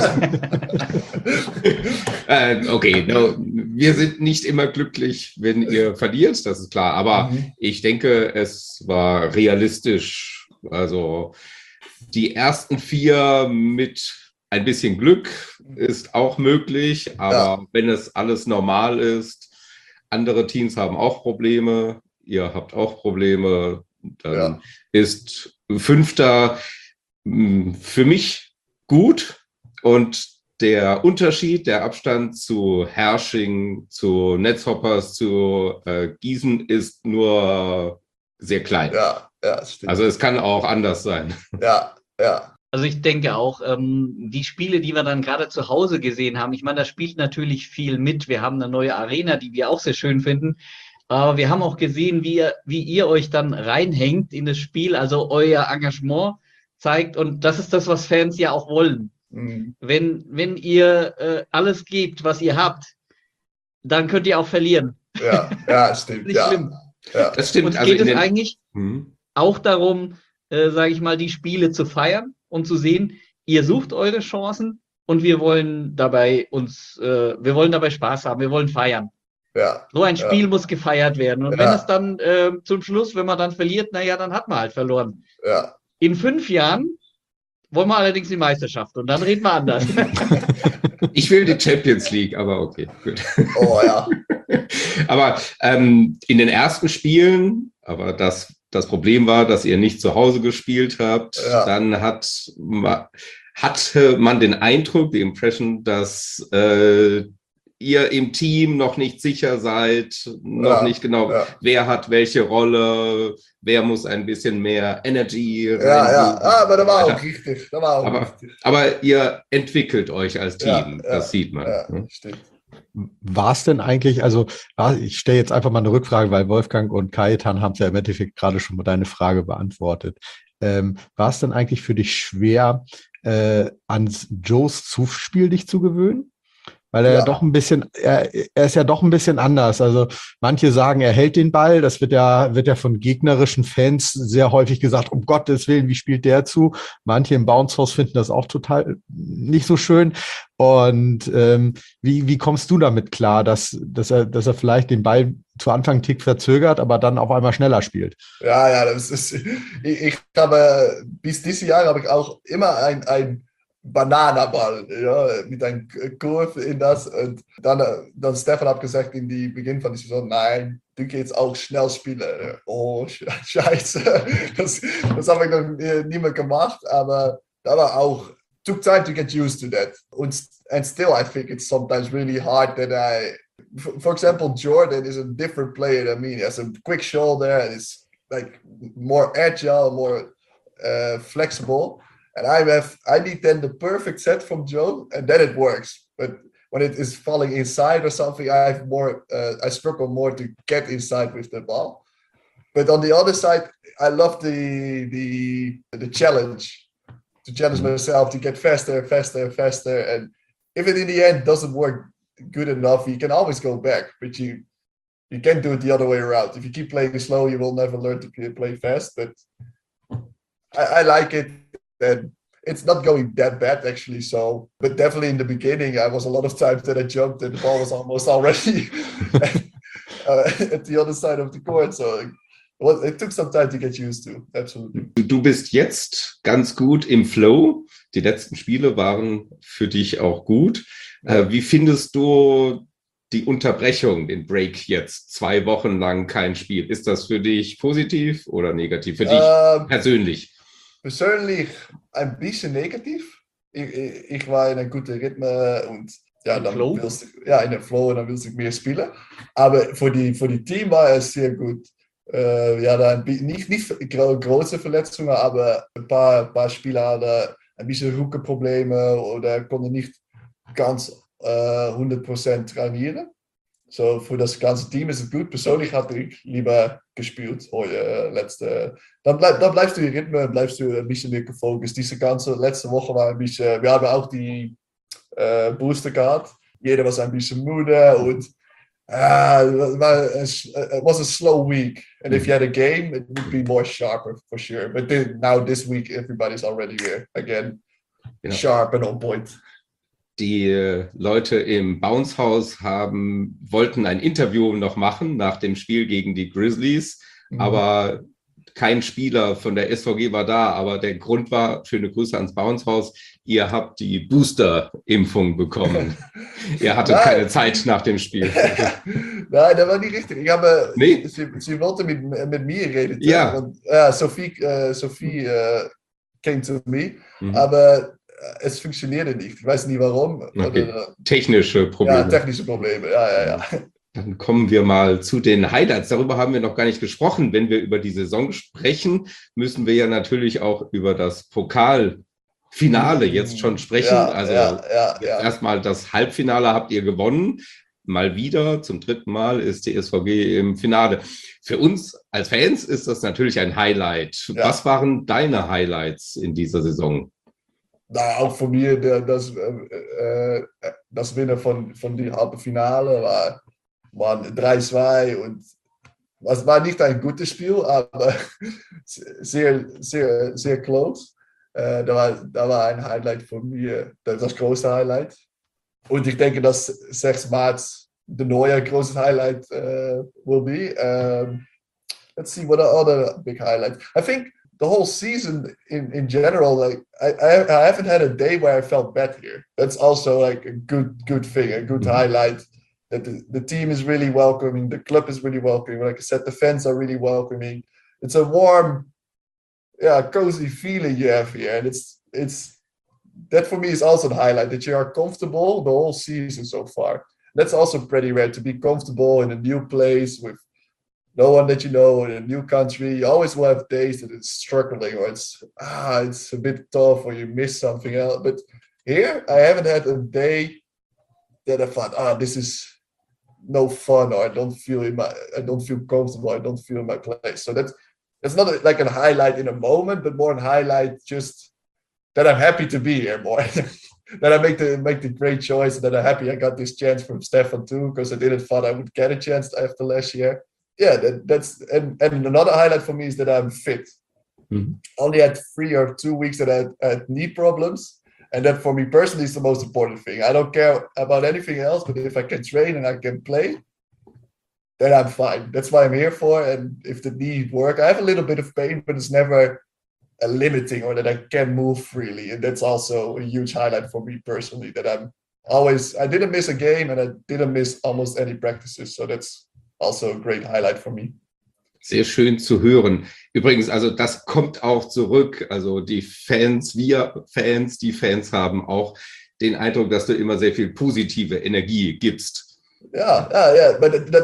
Okay, no, wir sind nicht immer glücklich, wenn ihr verliert, das ist klar. Aber ich denke, es war realistisch. Also die ersten 4 mit ein bisschen Glück ist auch möglich. Aber wenn es alles normal ist, andere Teams haben auch Probleme, ihr habt auch Probleme, dann ist 5. für mich gut und der Unterschied, der Abstand zu Hersching, zu Netzhoppers, zu Gießen ist nur sehr klein. Ja, stimmt. Also es kann auch anders sein. Ja. Also ich denke auch, die Spiele, die wir dann gerade zu Hause gesehen haben, ich meine, da spielt natürlich viel mit. Wir haben eine neue Arena, die wir auch sehr schön finden. Aber wir haben auch gesehen, wie ihr euch dann reinhängt in das Spiel, also euer Engagement zeigt. Und das ist das, was Fans ja auch wollen. Wenn ihr alles gebt, was ihr habt, dann könnt ihr auch verlieren. Ja, stimmt. Nicht schlimm. Ja. Das stimmt. Uns geht es eigentlich auch darum, sage ich mal, die Spiele zu feiern und zu sehen, ihr sucht eure Chancen und wir wollen dabei Spaß haben, wir wollen feiern. Ja. So ein Spiel muss gefeiert werden. Und wenn es dann zum Schluss, wenn man dann verliert, naja, dann hat man halt verloren. Ja. In 5 Jahren wollen wir allerdings die Meisterschaft und dann reden wir anders. Ich will die Champions League, aber okay, gut. Oh ja. Aber in den ersten Spielen, aber das Problem war, dass ihr nicht zu Hause gespielt habt, dann hatte man den Eindruck, die Impression, dass ihr im Team noch nicht sicher seid, noch nicht genau, wer hat welche Rolle, wer muss ein bisschen mehr Energy rein. Aber das war auch richtig. Aber ihr entwickelt euch als Team, das sieht man. Ja, stimmt. War es denn eigentlich, also ich stelle jetzt einfach mal eine Rückfrage, weil Wolfgang und Kajetan haben es ja im Endeffekt gerade schon mal deine Frage beantwortet. War es denn eigentlich für dich schwer, ans Joes Zuspiel dich zu gewöhnen? Weil er doch ein bisschen, er ist ja doch ein bisschen anders. Also manche sagen, er hält den Ball. Das wird ja von gegnerischen Fans sehr häufig gesagt, um Gottes Willen, wie spielt der zu? Manche im Bounce House finden das auch total nicht so schön. Und wie kommst du damit klar, dass er vielleicht den Ball zu Anfang einen Tick verzögert, aber dann auf einmal schneller spielt? Ja, das ist, ich habe, bis dieses Jahr habe ich auch immer ein Bananenball, mit einem Kurve in das. Und dann Stefan hat gesagt in die Beginn von der Saison, nein, du kannst auch schnell spielen. Oh, scheiße. Das habe ich noch nie mehr gemacht, aber da war auch, took time to get used to that. And still, I think it's sometimes really hard that for example, Jordan is a different player than me. He has a quick shoulder and is like more agile, more flexible. And I need then the perfect set from Joe, and then it works. But when it is falling inside or something, I struggle more to get inside with the ball. But on the other side, I love the challenge, to challenge myself to get faster. And if it in the end doesn't work good enough, you can always go back. But you can't do it the other way around. If you keep playing slow, you will never learn to play fast. But I like it. And it's not going that bad actually. So, but definitely in the beginning, I was a lot of times that I jumped and the ball was almost already at the other side of the court. So it took some time to get used to. Absolutely. Du bist jetzt ganz gut im Flow. Die letzten Spiele waren für dich auch gut. Wie findest du die Unterbrechung, den Break jetzt? 2 Wochen lang kein Spiel. Ist das für dich positiv oder negativ? Für dich persönlich? Persönlich ein bisschen negativ. Ich war in einem guten Rhythmus und dann in der Flow und dann will ich mehr spielen. Aber für die Team war es sehr gut. Nicht große Verletzungen, aber ein paar Spieler hatten ein bisschen Rückenprobleme oder konnten nicht ganz 100% trainieren. So, für das ganze Team ist es gut. Persönlich hatte ich lieber gespielt heute. Dann bleibst du im Rhythmus, bleibst du ein bisschen mehr gefokust. Diese ganze letzte Woche war ein bisschen, wir haben auch die Booster gehabt. Jeder war ein bisschen müde und it was a slow week. And if you had a game, it would be more sharper for sure. But now this week, everybody's already here again, sharp and on point. Die Leute im Bounce House wollten ein Interview noch machen nach dem Spiel gegen die Grizzlies, aber kein Spieler von der SVG war da. Aber der Grund war, schöne Grüße ans Bounce House, ihr habt die Booster-Impfung bekommen. Ihr hattet keine Zeit nach dem Spiel. Nein, das war nicht richtig. Sie wollte mit mir reden. Ja. Und, Sophie came to me, aber es funktionierte nicht. Ich weiß nicht warum. Okay. Technische Probleme. Ja, technische Probleme. Ja. Dann kommen wir mal zu den Highlights. Darüber haben wir noch gar nicht gesprochen. Wenn wir über die Saison sprechen, müssen wir ja natürlich auch über das Pokalfinale jetzt schon sprechen. Erstmal das Halbfinale habt ihr gewonnen. Mal wieder, zum 3. Mal ist die SVG im Finale. Für uns als Fans ist das natürlich ein Highlight. Ja. Was waren deine Highlights in dieser Saison? Auch von mir, das Winnen von dem Halbfinale war 3-2 und es war nicht ein gutes Spiel, aber sehr, sehr, sehr close. Da war ein Highlight von mir, das große Highlight. Und ich denke, dass 6. März the neue große Highlight will be. Let's see what are other big highlights. I think the whole season in general, like I haven't had a day where I felt bad here. That's also like a good thing, a good highlight. That the team is really welcoming, the club is really welcoming. Like I said, the fans are really welcoming. It's a warm, cozy feeling you have here, and it's that for me is also the highlight, that you are comfortable the whole season so far. That's also pretty rare, to be comfortable in a new place with no one that you know in a new country. You always will have days that it's struggling, or it's a bit tough, or you miss something else. But here, I haven't had a day that I thought, this is no fun, or I don't feel comfortable, I don't feel in my place. So that's not like a highlight in a moment, but more a highlight just that I'm happy to be here more. That I make the great choice, and that I'm happy I got this chance from Stefan too, because I didn't thought I would get a chance after last year. Yeah, that's and another highlight for me is that I'm fit. Mhm. Only had 3 or 2 weeks that I had knee problems, and that for me personally is the most important thing. I don't care about anything else, but if I can train and I can play, then I'm fine. That's what I'm here for. And if the knee work, I have a little bit of pain, but it's never a limiting, or that I can move freely. And that's also a huge highlight for me personally, that I didn't miss a game, and I didn't miss almost any practices. So that's also a great highlight for me. Sehr schön zu hören. Übrigens, also das kommt auch zurück. Also die Fans haben auch den Eindruck, dass du immer sehr viel positive Energie gibst. Yeah. But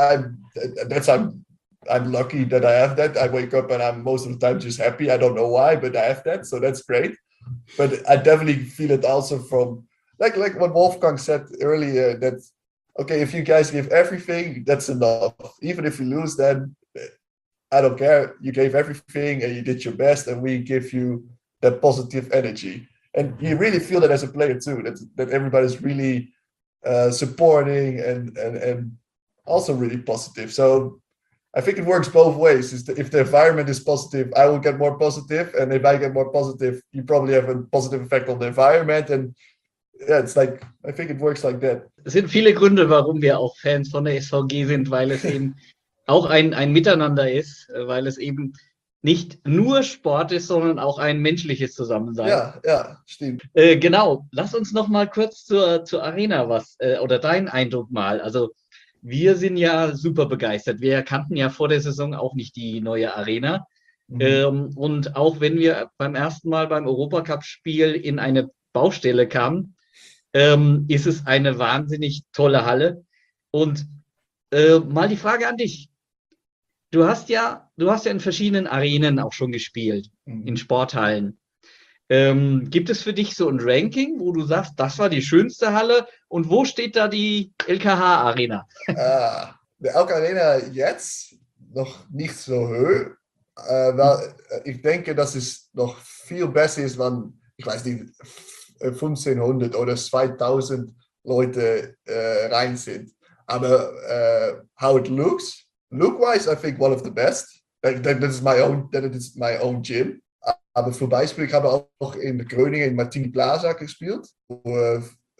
I'm lucky that I have that. I wake up and I'm most of the time just happy. I don't know why, but I have that, so that's great. But I definitely feel it also from like what Wolfgang said earlier, that okay, if you guys give everything, that's enough. Even if you lose, then I don't care. You gave everything and you did your best, and we give you that positive energy. And you really feel that as a player too, that everybody's really supporting and also really positive. So I think it works both ways. If the environment is positive, I will get more positive. And if I get more positive, you probably have a positive effect on the environment. And yeah, it's like, I think it works like that. Es sind viele Gründe, warum wir auch Fans von der SVG sind, weil es eben auch ein Miteinander ist, weil es eben nicht nur Sport ist, sondern auch ein menschliches Zusammensein. Ja, stimmt. Genau, lass uns noch mal kurz zur Arena oder deinen Eindruck mal. Also wir sind ja super begeistert. Wir kannten ja vor der Saison auch nicht die neue Arena. Und auch wenn wir beim ersten Mal beim Europacup-Spiel in eine Baustelle kamen, ist es eine wahnsinnig tolle Halle. Und mal die Frage an dich. Du hast ja in verschiedenen Arenen auch schon gespielt, in Sporthallen. Gibt es für dich so ein Ranking, wo du sagst, das war die schönste Halle, und wo steht da die LKH-Arena? Die LKH-Arena jetzt noch nicht so hoch, weil ich denke, dass es noch viel besser ist, wenn, ich weiß nicht, 1500 oder 2000 Leute rein sind. Aber how it look-wise, I think one of the best. That is my own gym. Aber zum Beispiel, ich habe auch in Groningen in Martini Plaza gespielt, wo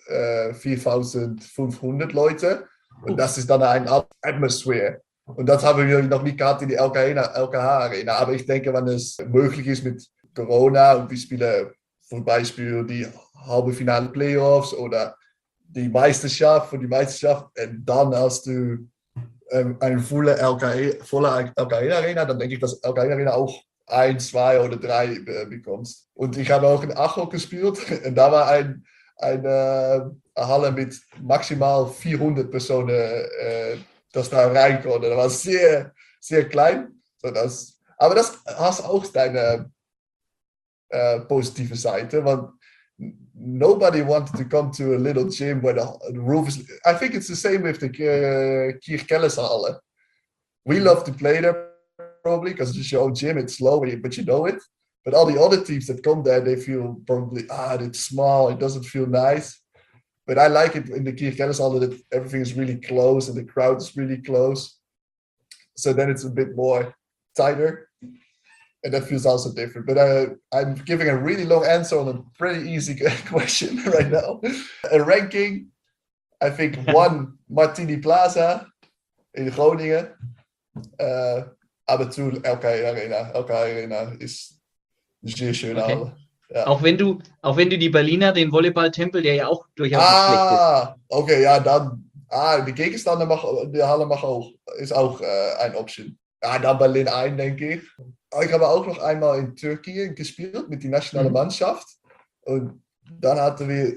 4500 Leute. Und das ist dann eine Atmosphäre. Und das haben wir noch nicht gehabt in die LKH-Arena. Aber ich denke, wenn es möglich ist mit Corona und wir spielen zum Beispiel die halbe Finale Playoffs oder die Meisterschaft, und dann hast du eine volle LKH-Arena, dann denke ich, dass LKH-Arena auch 1, 2 oder 3 bekommst. Und ich habe auch in Acho gespielt, und da war eine Halle mit maximal 400 Personen, das da reinkommt. Das war sehr, sehr klein. Aber das hat auch deine positive Seite, weil nobody wanted to come to a little gym where the roof is. I think it's the same with the Kirchkellershalle. We love to play there probably because it's your own gym. It's slow, but you know it. But all the other teams that come there, they feel probably it's small. It doesn't feel nice. But I like it in the Kirchkellershalle that everything is really close and the crowd is really close. So then it's a bit more tighter. And that feels also different. But I'm giving a really long answer on a pretty easy question right now. A ranking, I think 1 Martini Plaza in Groningen. Aber 2 LKH Arena. LKH Arena ist eine sehr schöne Halle. Ja. Auch wenn du die Berliner, den Volleyball-Tempel, der ja auch durchaus nicht schlecht ist. Okay, ja, dann. Die Gegenstander die Halle ist auch eine Option. Ja, dann Berlin ein, denke ich. Ich habe auch noch einmal in Türkei gespielt mit der nationalen Mannschaft. Und dann hatten wir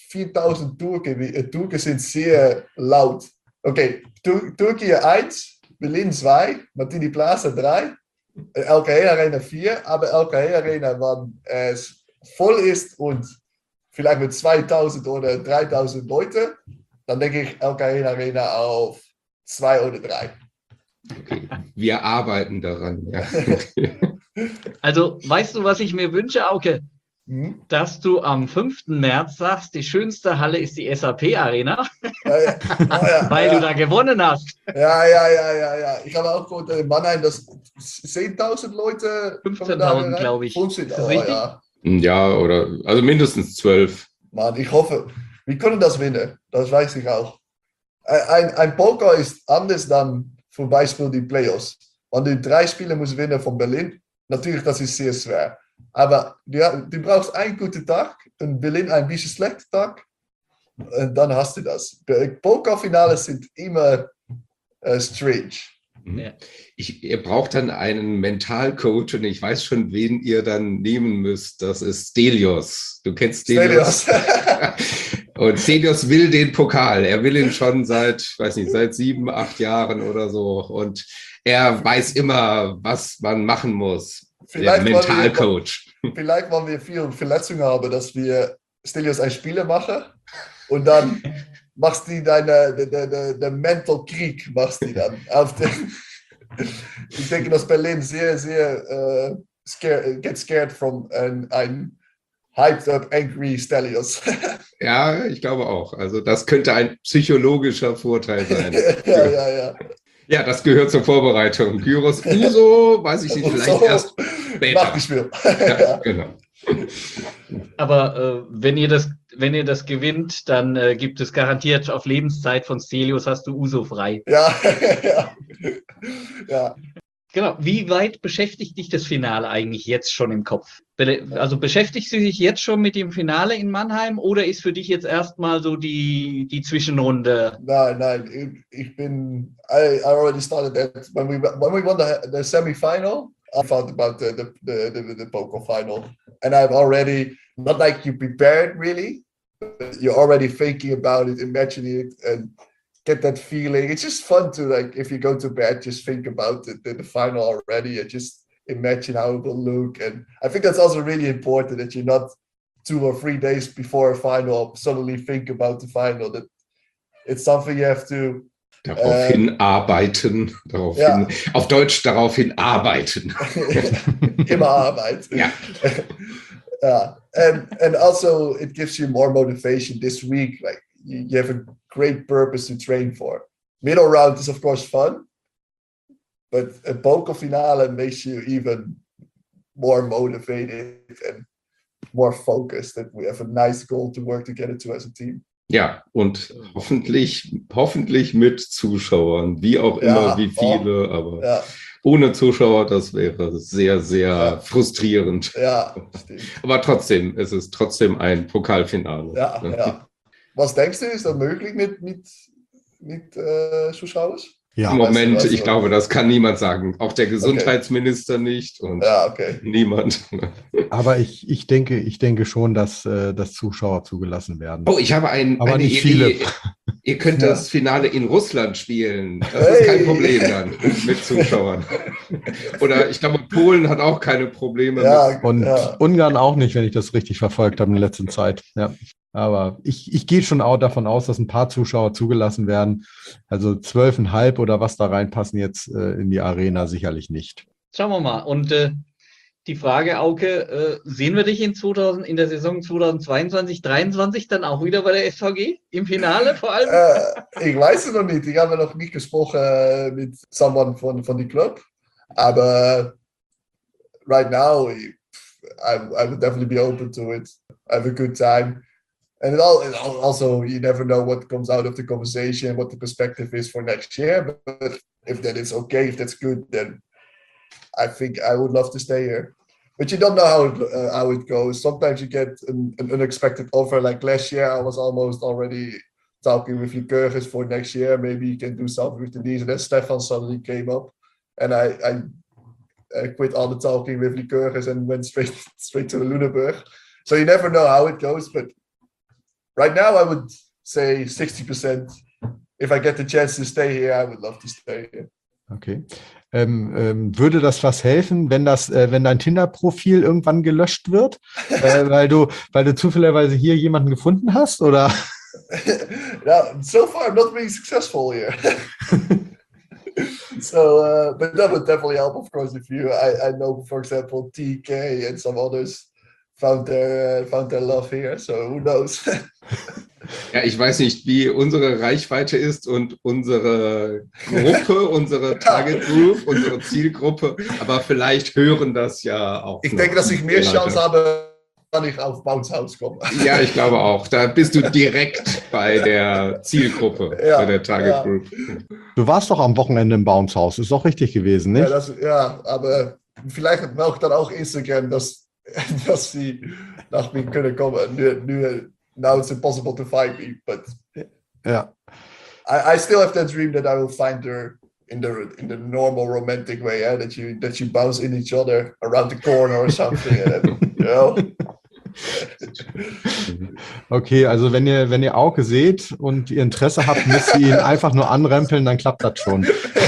4000 Türken sind sehr laut. Okay, Türkei 1, Berlin 2, Martini Plaza 3, LKH Arena 4, aber LKH Arena, wenn es voll ist und vielleicht mit 2000 oder 3000 Leute, dann denke ich LKH Arena auf 2 oder 3. Okay. Wir arbeiten daran. Ja. Also, weißt du, was ich mir wünsche, Auke? Hm? Dass du am 5. März sagst, die schönste Halle ist die SAP-Arena, weil du da gewonnen hast. Ja. Ich habe auch gehört in Mannheim, dass 10.000 Leute. 15.000, glaube ich. 15, Ist das richtig? Ja. Ja, oder also mindestens 12. Mann, ich hoffe, wir können das gewinnen. Das weiß ich auch. Ein Poker ist anders dann zum Beispiel die Playoffs. Wenn du 3 Spiele musst gewinnen von Berlin, natürlich, das ist sehr schwer. Aber du brauchst einen guten Tag, in Berlin ein bisschen schlechter Tag, und dann hast du das. Pokerfinale sind immer strange. Ja. Ihr braucht dann einen Mentalcoach und ich weiß schon, wen ihr dann nehmen müsst. Das ist Stelios. Du kennst Stelios. Und Stelios will den Pokal. Er will ihn schon seit 7, 8 Jahren oder so. Und er weiß immer, was man machen muss. Der Mentalcoach. Vielleicht, wenn wir viel Verletzungen haben, dass wir Stelios ein Spieler machen und dann machst du der Mental Krieg, machst du dann. Ich denke, dass Berlin sehr, sehr get scared from ein hyped up, angry Stelios. Ja, ich glaube auch. Also das könnte ein psychologischer Vorteil sein. Ja. Ja, das gehört zur Vorbereitung. Gyros Uso, weiß ich nicht, vielleicht erst später. Nachgespielt. Ja, genau. Aber wenn ihr das gewinnt, dann gibt es garantiert auf Lebenszeit von Stelios hast du Uso frei. Ja. Genau. Wie weit beschäftigt dich das Finale eigentlich jetzt schon im Kopf? Also beschäftigst du dich jetzt schon mit dem Finale in Mannheim oder ist für dich jetzt erstmal so die Zwischenrunde? Nein. I already started that when we won the semi-final. I thought about the poker final, and I've already not like you prepared really, but you're already thinking about it, imagining it, and get that feeling. It's just fun to if you go to bed, just think about it, the final already, and just imagine how it will look. And I think that's also really important that you're not 2 or 3 days before a final suddenly think about the final. That it's something you have to. Daraufhin arbeiten, auf Deutsch daraufhin arbeiten. Immer Arbeit. Ja. And also it gives you more motivation this week. Like you have a great purpose to train for. Middle round is of course fun, but a poker finale makes you even more motivated and more focused. That we have a nice goal to work together to as a team. Ja, und hoffentlich mit Zuschauern, wie auch immer, wie viele, aber ohne Zuschauer, das wäre sehr, sehr frustrierend. Ja, stimmt. Aber trotzdem, es ist trotzdem ein Pokalfinale. Ja. Was denkst du, ist das möglich mit Zuschauern? Ja, im Moment, ich glaube, das kann niemand sagen. Auch der Gesundheitsminister nicht und niemand. Aber ich denke schon, dass Zuschauer zugelassen werden. Oh, ich habe eine nicht Idee. Viele. Ihr könnt das Finale in Russland spielen. Das ist kein Problem dann mit Zuschauern. Oder ich glaube, Polen hat auch keine Probleme. Und Ungarn auch nicht, wenn ich das richtig verfolgt habe in der letzten Zeit. Ja. Aber ich gehe schon auch davon aus, dass ein paar Zuschauer zugelassen werden. Also 12,5 oder was da reinpassen jetzt in die Arena sicherlich nicht. Schauen wir mal. Und die Frage, Auke, sehen wir dich in der Saison 2022, 2023 dann auch wieder bei der SVG im Finale vor allem? Ich weiß es noch nicht. Ich habe noch nicht gesprochen mit someone von dem Club. Aber right now, I would definitely be open to it. I have a good time. And also, you never know what comes out of the conversation, what the perspective is for next year. But if that is okay, if that's good, then I think I would love to stay here. But you don't know how it goes. Sometimes you get an unexpected offer. Like last year, I was almost already talking with Lycurgus for next year. Maybe you can do something with the knees. And then Stefan suddenly came up. And I quit all the talking with Lycurgus and went straight to Lunenburg. So you never know how it goes. But right now I would say 60%. If I get the chance to stay here, I would love to stay here. Okay. Würde das was helfen, wenn dein Tinder-Profil irgendwann gelöscht wird, weil du zufälligerweise hier jemanden gefunden hast, oder? No, so far I'm not being successful here. So, but that would definitely help, of course, if I know, for example, TK and some others found their love here. So who knows? Ja, ich weiß nicht, wie unsere Reichweite ist und unsere Gruppe, unsere Target Group, unsere Zielgruppe, aber vielleicht hören das ja auch. Ich denke, dass ich mehr Chance habe, wenn ich auf Bounce House komme. Ja, ich glaube auch. Da bist du direkt bei der Zielgruppe, bei der Target Group. Du warst doch am Wochenende im Bounce House, ist doch richtig gewesen, nicht? Ja, aber vielleicht noch dann auch Instagram, dass sie nach mir können kommen. Now it's impossible to find me, but yeah, I still have that dream that I will find her in the normal romantic way, that you bounce in each other around the corner or something, and then, you know. Okay, also wenn ihr Auke seht und ihr Interesse habt, müsst ihr ihn einfach nur anrempeln, dann klappt das schon.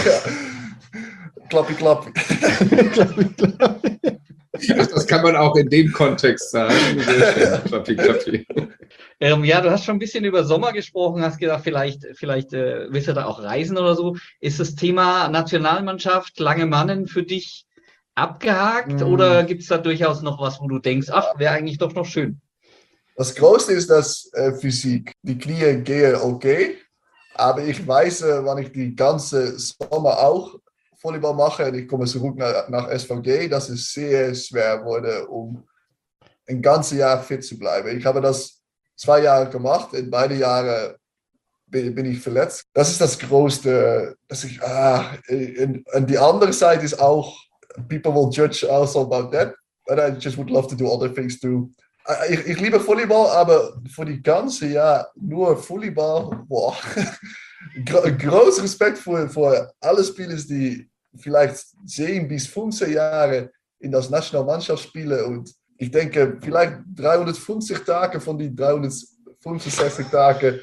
Klappi, klappi. Klappi, klappi. Ach, das kann man auch in dem Kontext sagen. Sehr schön. Klappi, klappi. Ja, du hast schon ein bisschen über Sommer gesprochen, hast gesagt, vielleicht willst du da auch reisen oder so. Ist das Thema Nationalmannschaft, lange Mannen für dich abgehakt oder gibt es da durchaus noch was, wo du denkst, ach, wäre eigentlich doch noch schön? Das Größte ist das Physik. Die Knie gehen okay, aber ich weiß, wenn ich die ganze Sommer auch Volleyball mache und ich komme zurück nach SVG, dass es sehr schwer wurde, um ein ganzes Jahr fit zu bleiben. Ich habe das 2 Jahre gemacht, in beide Jahre bin ich verletzt. Das ist das Größte, dass ich, und die andere Seite ist auch, people will judge also about that, but I just would love to do other things too. Ich liebe Volleyball, aber für die ganze Jahr nur Volleyball, boah. Großen Respekt für alle Spieler, die vielleicht 10 bis 15 Jahre in das Nationalmannschaft spielen und ich denke, vielleicht 350 Tage von den 365 Tagen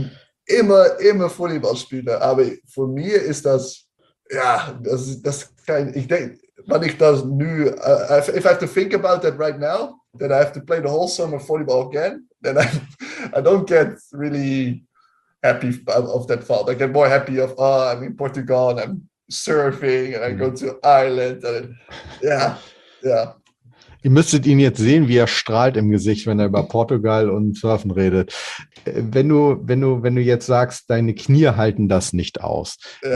immer Volleyball spielen. Aber für mich ist das, ja, das kein, ich denke, wenn ich das nu, if I have to think about that right now, then I have to play the whole summer volleyball again, then I don't get really happy of that thought. I get more happy of, I'm in Portugal and I'm surfing and I go to Ireland. And, yeah. Ihr müsstet ihn jetzt sehen, wie er strahlt im Gesicht, wenn er über Portugal und Surfen redet. Wenn du jetzt sagst, deine Knie halten das nicht aus.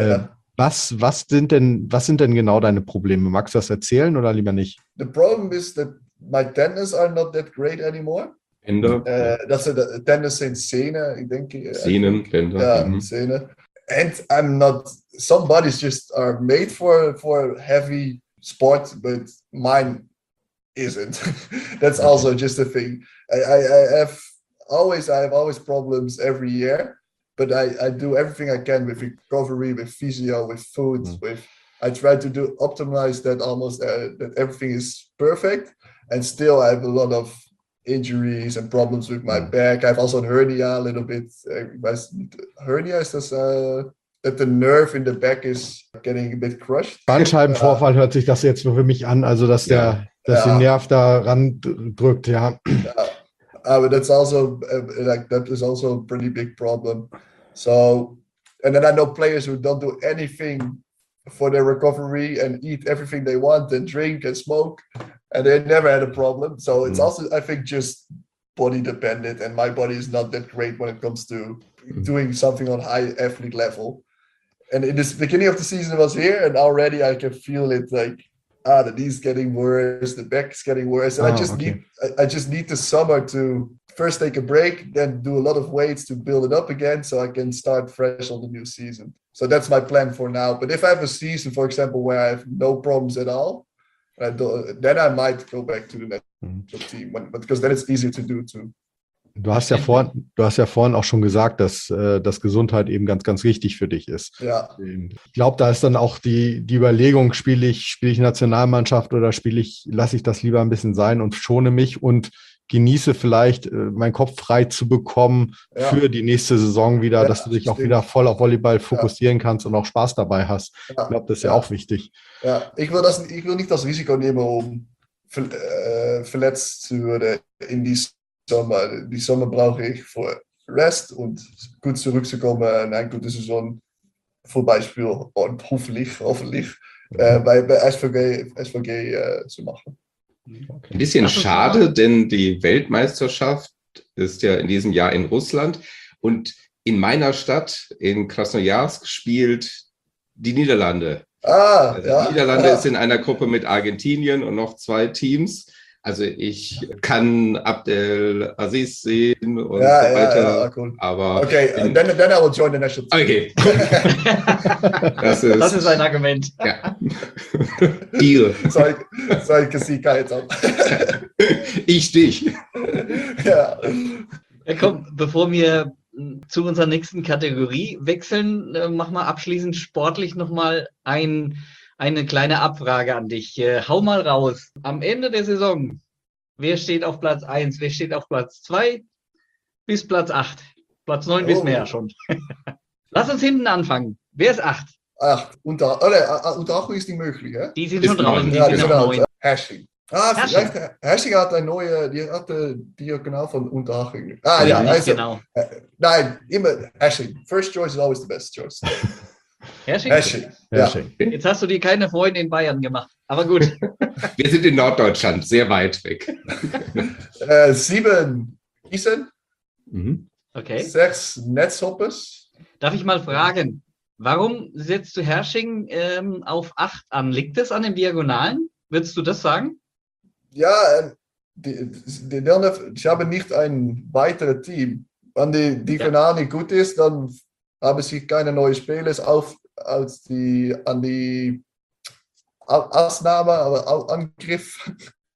Was sind denn genau deine Probleme? Magst du das erzählen oder lieber nicht? The problem is that my tendons are not that great anymore. Bänder. Das tendons sind Sehnen, ich denke. Sehnen, Bänder. Ja, Sehnen. And I'm not, some bodies just are made for heavy sport, but mine isn't. That's also just a thing. I have always problems every year, but I do everything I can with recovery, with physio, with food, I try to optimize that almost that everything is perfect, and still I have a lot of injuries and problems with my back. I have also a hernia a little bit. Hernia is this that the nerve in the back is getting a bit crushed. Bandscheibenvorfall hört sich das jetzt nur für mich an, also dass der Nerv da ran drückt, ja. But that's also that is also a pretty big problem. So, and then I know players who don't do anything for their recovery and eat everything they want and drink and smoke, and they never had a problem. So it's also, I think, just body dependent, and my body is not that great when it comes to doing something on high athlete level. And in the beginning of the season, I was here, and already I can feel it like, the knee's getting worse, the back's getting worse, and I just need the summer to first take a break, then do a lot of weights to build it up again, so I can start fresh on the new season. So that's my plan for now. But if I have a season, for example, where I have no problems at all, then I might go back to the national team, because then it's easier to do too. Du hast ja vorhin auch schon gesagt, dass Gesundheit eben ganz, ganz wichtig für dich ist. Ja. Ich glaube, da ist dann auch die Überlegung, spiele ich Nationalmannschaft oder lasse ich das lieber ein bisschen sein und schone mich und genieße vielleicht meinen Kopf frei zu bekommen für die nächste Saison wieder, dass du dich auch wieder voll auf Volleyball fokussieren kannst und auch Spaß dabei hast. Ich glaube, das ist ja auch wichtig. Ja, ich will nicht das Risiko nehmen, um verletzt zu werden in die Sommer. Die Sommer brauche ich für Rest und gut zurückzukommen und eine gute Saison vorbeispielen und hoffentlich bei SVG zu machen. Okay. Ein bisschen schade, denn die Weltmeisterschaft ist ja in diesem Jahr in Russland und in meiner Stadt, in Krasnojarsk, spielt die Niederlande. Die Niederlande ist in einer Gruppe mit Argentinien und noch 2 Teams. Also ich kann Abdel Aziz sehen und so weiter. Cool. Aber okay, then I will join the national team. Okay. Das ist ein Argument. Ja. Deal. Ich dich. Ja. Komm, bevor wir zu unserer nächsten Kategorie wechseln, mach mal abschließend sportlich nochmal eine kleine Abfrage an dich. Hau mal raus. Am Ende der Saison, wer steht auf Platz 1, wer steht auf Platz 2 bis Platz 8? Platz 9 wissen wir ja schon. Lass uns hinten anfangen. Wer ist 8? 8. Unterhachung ist nicht möglich, ja? Die sind schon draußen, die sind auf auf 9. Hersching. Hersching hat eine neue, die hatte Diagonal von Unterhaching. Genau. Nein, immer Hersching. First choice is always the best choice. Hersching. Ja. Jetzt hast du dir keine Freunde in Bayern gemacht, aber gut. Wir sind in Norddeutschland, sehr weit weg. 7 Gießen. Okay. 6 Netzhoppers. Darf ich mal fragen, warum setzt du Hersching auf 8 an? Liegt es an den Diagonalen? Würdest du das sagen? Ja, ich habe nicht ein weiteres Team. Wenn die Diagonal nicht gut ist, dann haben sich keine neuen Spieler als an die Ausnahme, aber Angriff.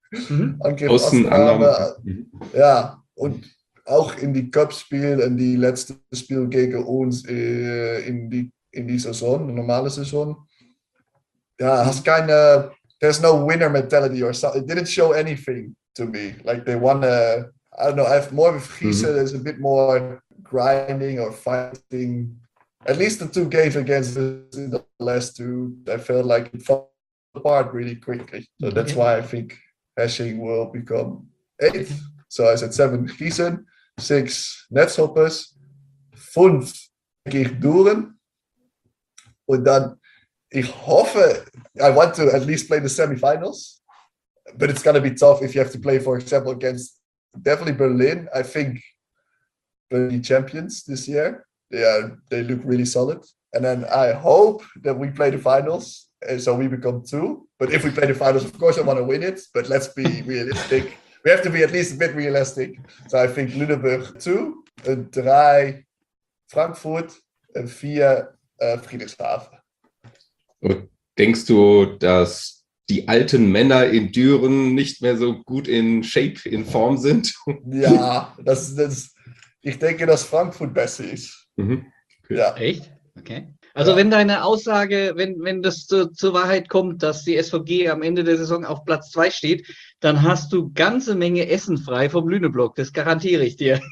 Außenannahme. Ja, und auch in die Cup-Spiel, in die letzte Spiel gegen uns in die Saison, normale Saison. Ja, hast keine. There's no winner mentality or something. It didn't show anything to me. Like they won I don't know, I have more of Friese, there's a bit more grinding or fighting. At least the 2 games against us in the last 2, I felt like it fell apart really quickly. So that's why I think Hersching will become 8. So I said 7 Gießen, 6 Netzhoppers, 5 Kirchduren. Und dann, ich hoffe, I want to at least play the semifinals, but it's going to be tough if you have to play, for example, against definitely Berlin. I think Berlin champions this year. They look really solid. And then I hope that we play the finals, and so we become 2. But if we play the finals, of course I want to win it, but let's be realistic. We have to be at least a bit realistic. So I think Lüneburg 2, 3 Frankfurt, 4 Friedrichshafen. Und denkst du, dass die alten Männer in Düren nicht mehr so gut in Shape, in Form sind? Ja, ich denke, dass Frankfurt besser ist. Okay. Ja. Echt? Okay. Also wenn deine Aussage, wenn das zur Wahrheit kommt, dass die SVG am Ende der Saison auf Platz 2 steht, dann hast du ganze Menge Essen frei vom Lüneblock. Das garantiere ich dir.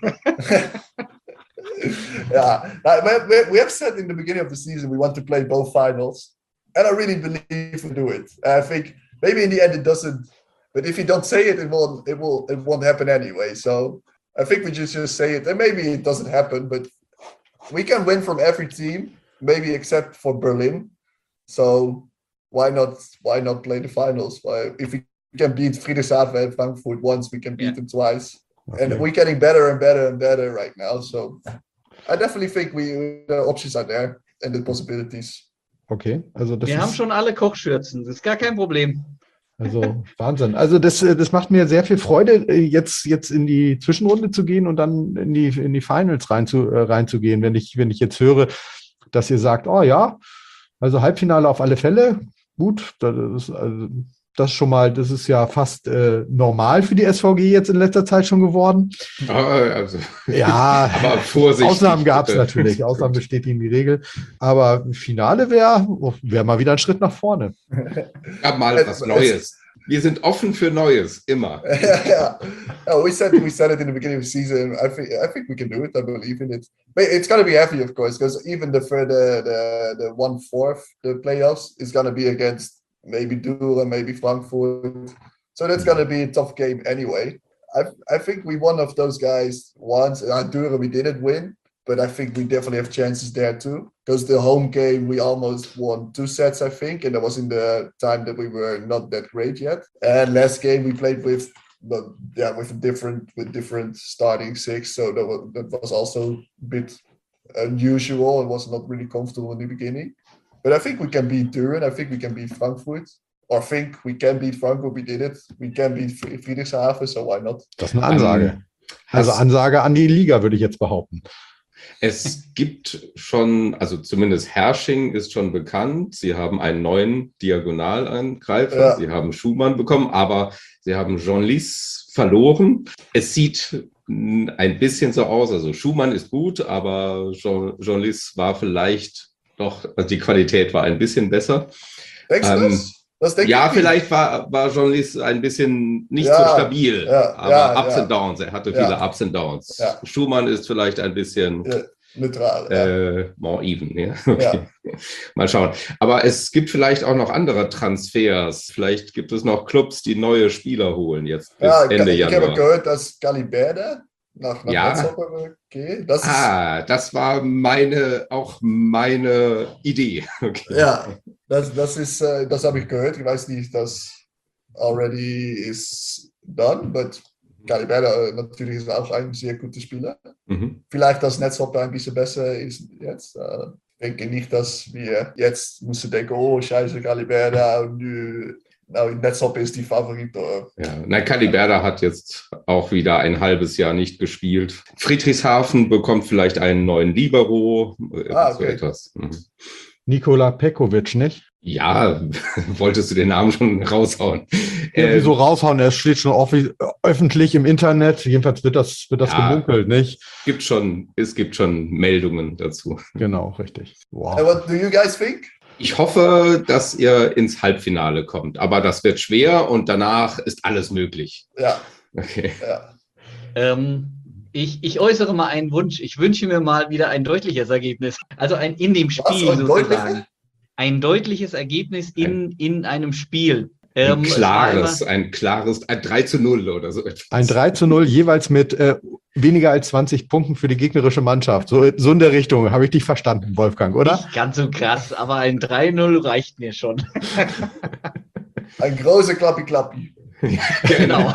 Yeah, we have said in the beginning of the season we want to play both finals, and I really believe we do it. I think maybe in the end it doesn't, but if you don't say it, it won't happen anyway. So I think we just say it, and maybe it doesn't happen, but we can win from every team, maybe except for Berlin. So why not play the finals? If we can beat Friedrichshafen and Frankfurt once, we can beat them twice. Okay. And we're getting better and better and better right now. So I definitely think the options are there and the possibilities. Okay, also wir haben schon alle Kochschürzen, das ist gar kein Problem. Also Wahnsinn. Also das macht mir sehr viel Freude, jetzt in die Zwischenrunde zu gehen und dann in die Finals reinzugehen, wenn ich jetzt höre, dass ihr sagt, oh ja, also Halbfinale auf alle Fälle, gut, das schon mal, das ist ja fast normal für die SVG jetzt in letzter Zeit schon geworden. Also, ja, aber Vorsicht. Ausnahmen gab es natürlich, Ausnahmen bestätigen die Regel. Aber Finale wäre mal wieder ein Schritt nach vorne. Ja, mal was Neues. Wir sind offen für Neues, immer. Yeah. Oh, we said it in the beginning of the season. I think we can do it. I believe in it. But it's gonna be heavy, of course, because even the 1/4, the playoffs is gonna be against maybe Düren, maybe Frankfurt. So that's gonna be a tough game anyway. I think we one of those guys once. Düren we didn't win, but I think we definitely have chances there too. Because the home game we almost won 2 sets, I think, and that was in the time that we were not that great yet. And last game we played with different starting 6, so that was also a bit unusual. It was not really comfortable in the beginning. But I think we can beat Düren. I think we can beat Frankfurt. Or think we can beat Frankfurt. We did it. We can beat Friedrichshafen, so why not? Das ist eine Ansage. Also Ansage an die Liga, würde ich jetzt behaupten. Es gibt schon, also zumindest Hersching ist schon bekannt. Sie haben einen neuen Diagonalangreifer. Ja. Sie haben Schumann bekommen, aber sie haben Jean-Lys verloren. Es sieht ein bisschen so aus. Also Schumann ist gut, aber Jean-Lys war vielleicht doch, also die Qualität war ein bisschen besser. Denkst du das? Ja, vielleicht war Jean-Lys ein bisschen nicht so stabil, aber Ups and Downs, er hatte viele Ups and Downs. Ja. Schumann ist vielleicht ein bisschen neutral, more even. Ja? Okay. Mal schauen. Aber es gibt vielleicht auch noch andere Transfers. Vielleicht gibt es noch Clubs, die neue Spieler holen jetzt bis Ende Januar. Ich habe gehört, dass Galiberde nach Netzhoppe geht. Das war auch meine Idee. Okay. Ja, das habe ich gehört. Ich weiß nicht, das already is done, but Galiberde natürlich ist auch ein sehr guter Spieler. Mhm. Vielleicht, dass Netzhoppe ein bisschen besser ist jetzt. Ich denke nicht, dass wir jetzt müssen denken, oh scheiße, Galiberde, Netzhoppe ist die Favorit. Ja, Galiberde hat jetzt auch wieder ein halbes Jahr nicht gespielt. Friedrichshafen bekommt vielleicht einen neuen Libero. So etwas. Mhm. Nikola Pekovic, nicht? Ja, wolltest du den Namen schon raushauen? Wieso raushauen? Er steht schon öffentlich im Internet. Jedenfalls wird das gemunkelt, nicht? Es gibt schon Meldungen dazu. Genau, richtig. Wow. What do you guys think? Ich hoffe, dass ihr ins Halbfinale kommt. Aber das wird schwer und danach ist alles möglich. Ja. Okay. Ja. Ich äußere mal einen Wunsch. Ich wünsche mir mal wieder ein deutliches Ergebnis. Also in dem Spiel sozusagen. Ein deutliches Ergebnis in einem Spiel. Ein klares 3:0 oder so. Ein 3:0 jeweils mit weniger als 20 Punkten für die gegnerische Mannschaft. So in der Richtung. Habe ich dich verstanden, Wolfgang, oder? Nicht ganz so krass, aber ein 3:0 reicht mir schon. Ein großer Klappi-Klappi. Genau.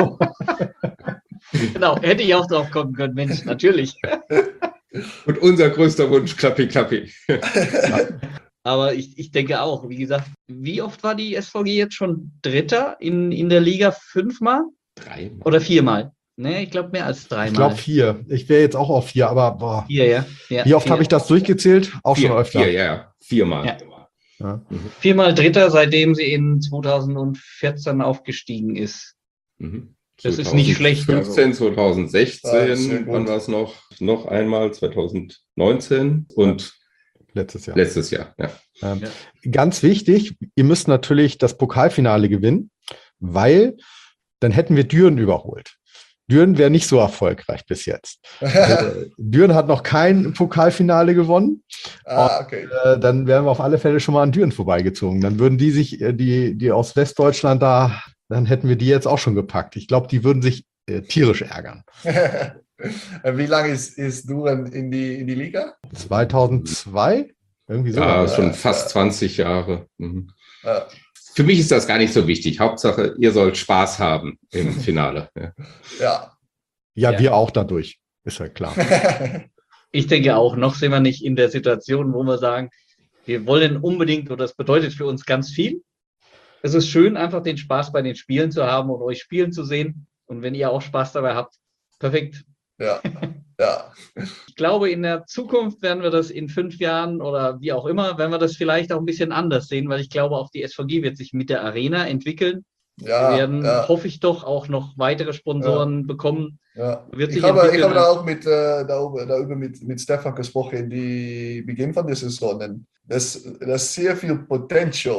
Genau, hätte ich auch drauf kommen können, Mensch, natürlich. Und unser größter Wunsch, Klappi, Klappi. Aber ich denke auch, wie gesagt, wie oft war die SVG jetzt schon Dritter in der Liga? 5-mal? 3 Oder 4-mal? Ne, ich glaube mehr als 3-mal. Ich glaube 4. Ich wäre jetzt auch auf 4, aber boah. 4, ja. Wie oft habe ich das durchgezählt? Auch 4, schon öfter. 4, ja. 4-mal. Ja. 4-mal Dritter, seitdem sie in 2014 aufgestiegen ist. Mhm. Das ist nicht schlecht. 2015, 2016, wann war es noch einmal, 2019 und Letztes Jahr, ja. Ganz wichtig, ihr müsst natürlich das Pokalfinale gewinnen, weil dann hätten wir Düren überholt. Düren wäre nicht so erfolgreich bis jetzt. Düren hat noch kein Pokalfinale gewonnen. Okay. Und, dann wären wir auf alle Fälle schon mal an Düren vorbeigezogen. Dann würden die sich, die aus Westdeutschland dann hätten wir die jetzt auch schon gepackt. Ich glaube, die würden sich tierisch ärgern. Wie lange ist Düren in die Liga? 2002? Irgendwie so. Ja, schon fast 20 Jahre. Mhm. Ja. Für mich ist das gar nicht so wichtig. Hauptsache, ihr sollt Spaß haben im Finale. Ja, wir auch dadurch. Ist ja klar. Ich denke auch, noch sind wir nicht in der Situation, wo wir sagen, wir wollen unbedingt, oder das bedeutet für uns ganz viel. Es ist schön, einfach den Spaß bei den Spielen zu haben und euch spielen zu sehen. Und wenn ihr auch Spaß dabei habt, perfekt. Ja. Ich glaube, in der Zukunft werden wir das in 5 Jahren oder wie auch immer, werden wir das vielleicht auch ein bisschen anders sehen, weil ich glaube, auch die SVG wird sich mit der Arena entwickeln. Ja, wir werden, hoffe ich doch, auch noch weitere Sponsoren bekommen. Ja. Ich habe da auch mit Stefan gesprochen in die Beginn von der Saison. Das ist sehr viel Potential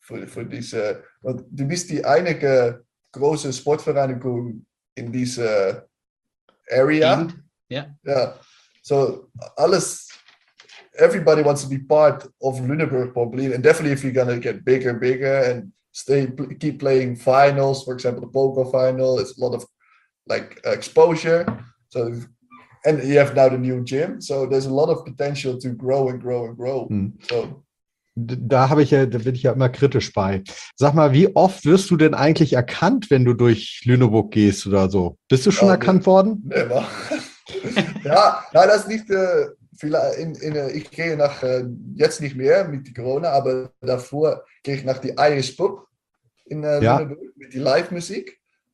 für diese. Und du bist die einige große Sportvereinigung in dieser Area. Ja. Yeah. So everybody wants to be part of Lüneburg probably, and definitely if you're gonna get bigger and keep playing finals, for example, the Pokal final, it's a lot of like exposure. So, and you have now the new gym, so there's a lot of potential to grow and grow and grow. So. Da bin ich ja immer kritisch bei. Sag mal, wie oft wirst du denn eigentlich erkannt, wenn du durch Lüneburg gehst oder so? Bist du schon erkannt worden? Nee, ja, nein, das ist nicht. Ich gehe jetzt nicht mehr mit Corona, aber davor gehe ich nach die Irish Pub in Lüneburg mit die Live-Musik.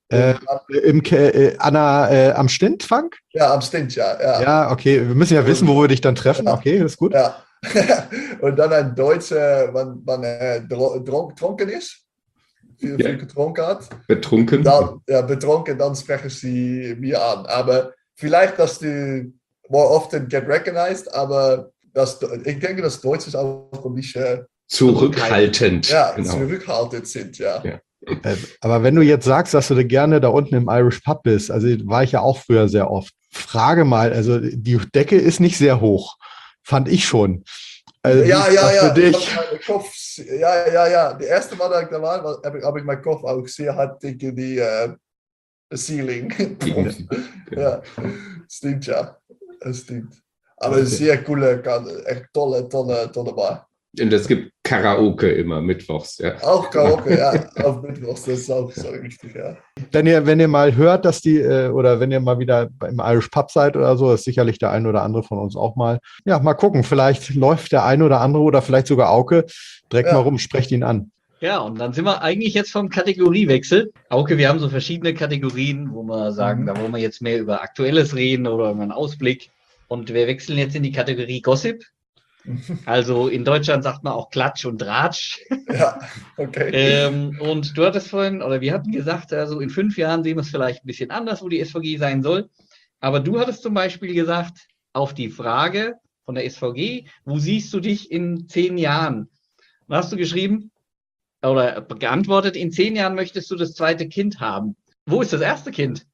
Am Stintfunk? Ja, am Stint, ja. Ja, okay. Wir müssen ja wissen, wo wir dich dann treffen. Ja. Okay, das ist gut. Ja. Und dann ein Deutscher, wenn betrunken ist, viel getrunken hat. Betrunken? Betrunken, dann sprechen sie mir an. Aber vielleicht, dass du more often get recognized, aber ich denke, dass Deutsche ist auch ein bisschen zurückhaltend. Ja, genau. Zurückhaltend sind, ja. Aber wenn du jetzt sagst, dass du gerne da unten im Irish Pub bist, also war ich ja auch früher sehr oft. Frage mal, also die Decke ist nicht sehr hoch, fand ich schon. Also ja. Für dich. Kopf, ja. Die erste Mal, dass ich da war, habe ich meinen Kopf auch sehr hart in die Ceiling. Ja, stimmt, ja. Das stimmt. Aber okay. Sehr coole, echt tolle Bar. Und es gibt Karaoke immer mittwochs, ja. Auch Karaoke, ja, auf mittwochs, das ist auch so richtig, ja. Wenn ihr mal hört, dass oder wenn ihr mal wieder im Irish Pub seid oder so, ist sicherlich der ein oder andere von uns auch mal. Ja, mal gucken, vielleicht läuft der ein oder andere oder vielleicht sogar Auke direkt mal rum, sprecht ihn an. Ja, und dann sind wir eigentlich jetzt vom Kategoriewechsel. Auke, wir haben so verschiedene Kategorien, wo wir sagen, da wollen wir jetzt mehr über Aktuelles reden oder über einen Ausblick. Und wir wechseln jetzt in die Kategorie Gossip. Also in Deutschland sagt man auch Klatsch und Tratsch. Ja, okay. Und du hattest vorhin, oder wir hatten gesagt, also in 5 Jahren sehen wir es vielleicht ein bisschen anders, wo die SVG sein soll. Aber du hattest zum Beispiel gesagt, auf die Frage von der SVG, wo siehst du dich in 10 Jahren? Und hast du geschrieben oder geantwortet, in 10 Jahren möchtest du das zweite Kind haben. Wo ist das erste Kind?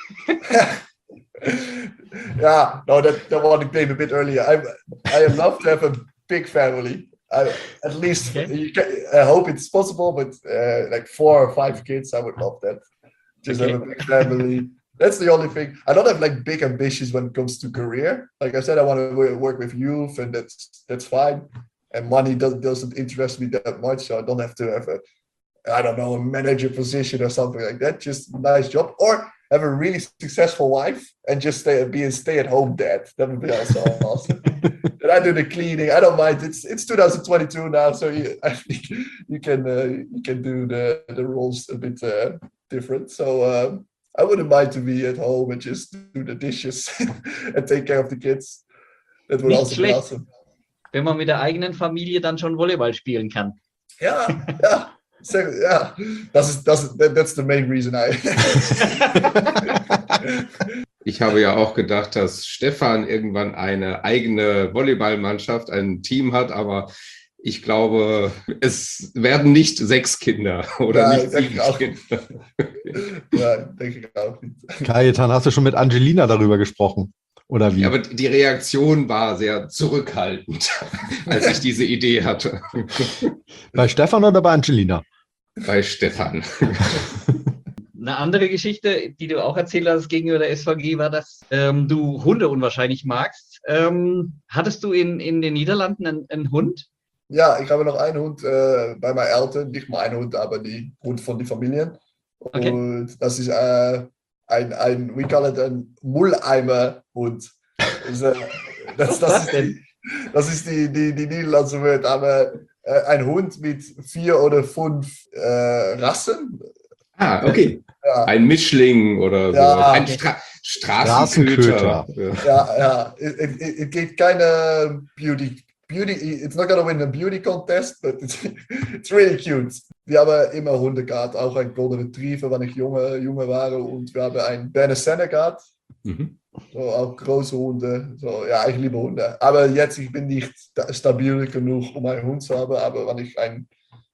Yeah, no, that one I came a bit earlier. I love to have a big family. At least I hope it's possible, but like 4 or 5 kids, I would love that. Just have a big family. That's the only thing. I don't have like big ambitions when it comes to career. Like I said, I want to work with youth, and that's fine. And money doesn't interest me that much, so I don't have to have a manager position or something like that. Just a nice job, or have a really successful wife and just be a stay-at-home dad. That would be also awesome. And I do the cleaning. I don't mind. It's 2022 now, so I think you can do the roles a bit different. So I wouldn't mind to be at home and just do the dishes and take care of the kids. That would also be awesome. Wenn man mit der eigenen Familie dann schon Volleyball spielen kann. Ja. Yeah, that's the main reason Ich habe ja auch gedacht, dass Stefan irgendwann eine eigene Volleyballmannschaft, ein Team hat, aber ich glaube, es werden nicht 6 Kinder oder nicht 7 Kinder. Ja, denke ich auch nicht. Kajetan, hast du schon mit Angelina darüber gesprochen? Oder wie? Ja, aber die Reaktion war sehr zurückhaltend, als ich diese Idee hatte. Bei Stefan oder bei Angelina? Bei Stefan. Eine andere Geschichte, die du auch erzählt hast gegenüber der SVG, war, dass du Hunde unwahrscheinlich magst. Hattest du in den Niederlanden einen Hund? Ja, ich habe noch einen Hund bei meinen Eltern. Nicht mein Hund, aber die Hund von den Familien. Okay. Und das ist we call it ein Mulleimer-Hund. Das ist die Niederlandse Wort, aber ein Hund mit 4 oder 5 Rassen. Ah, okay. Ja. Ein Mischling oder so. Ja, ein Straßenköter. Ja. Es geht keine Beauty. It's not gonna win a beauty contest, but it's really cute. Wir haben immer Hunde gehabt, auch ein Golden Retriever, wenn ich junge war, und wir haben einen Berner Senner gehabt. Mhm. So, auch große Hunde. So, ja, ich liebe Hunde. Aber jetzt, ich bin nicht stabil genug, um einen Hund zu haben. Aber wenn ich einen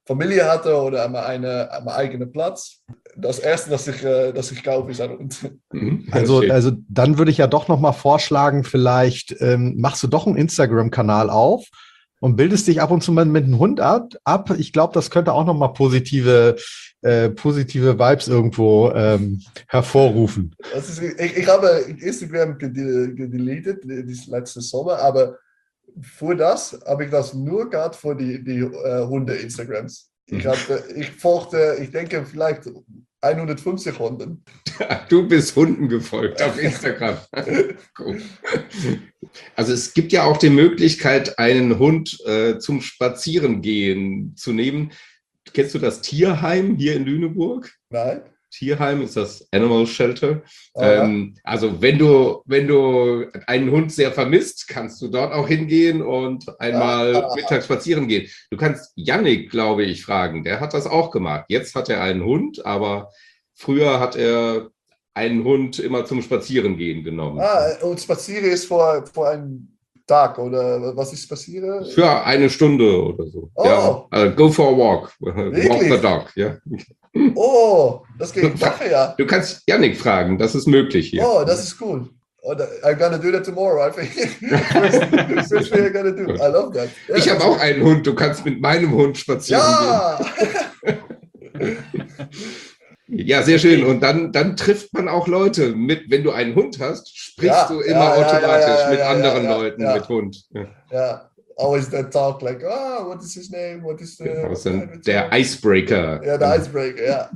Familie hatte oder einen eigenen Platz. Das Erste, das ich kaufe, ist ein Hund. Also dann würde ich ja doch noch mal vorschlagen, vielleicht machst du doch einen Instagram-Kanal auf und bildest dich ab und zu mal mit einem Hund ab. Ich glaube, das könnte auch noch mal positive Vibes irgendwo hervorrufen. Ich habe Instagram gedeletet, das letzte Sommer, aber für das habe ich das nur gehabt für die Hunde-Instagrams. Ich folgte, ich denke, vielleicht 150 Hunden. Du bist Hunden gefolgt auf Instagram. Cool. Also es gibt ja auch die Möglichkeit, einen Hund zum Spazierengehen zu nehmen. Kennst du das Tierheim hier in Lüneburg? Nein. Tierheim ist das Animal Shelter. Ja. Also wenn du einen Hund sehr vermisst, kannst du dort auch hingehen und einmal mittags spazieren gehen. Du kannst Yannick, glaube ich, fragen. Der hat das auch gemacht. Jetzt hat er einen Hund, aber früher hat er einen Hund immer zum Spazierengehen genommen. Und Spazieren ist vor einem Tag, oder was ist Spazieren? Für eine Stunde oder so. Oh. Ja, go for a walk. Wirklich? Walk the dog. Ja. Oh, das geht nachher, ja. Du kannst Yannick fragen, das ist möglich hier. Oh, das ist cool. I'm gonna do that tomorrow. I think first thing I'm gonna do. I love that. Yeah, Ich habe auch einen Hund, du kannst mit meinem Hund spazieren gehen. Ja, sehr schön. Und dann trifft man auch Leute mit, wenn du einen Hund hast, sprichst du immer automatisch mit anderen Leuten mit Hund. Ja. Always that talk like, what is his name? What is the... Der Icebreaker. Ja, der Icebreaker, ja.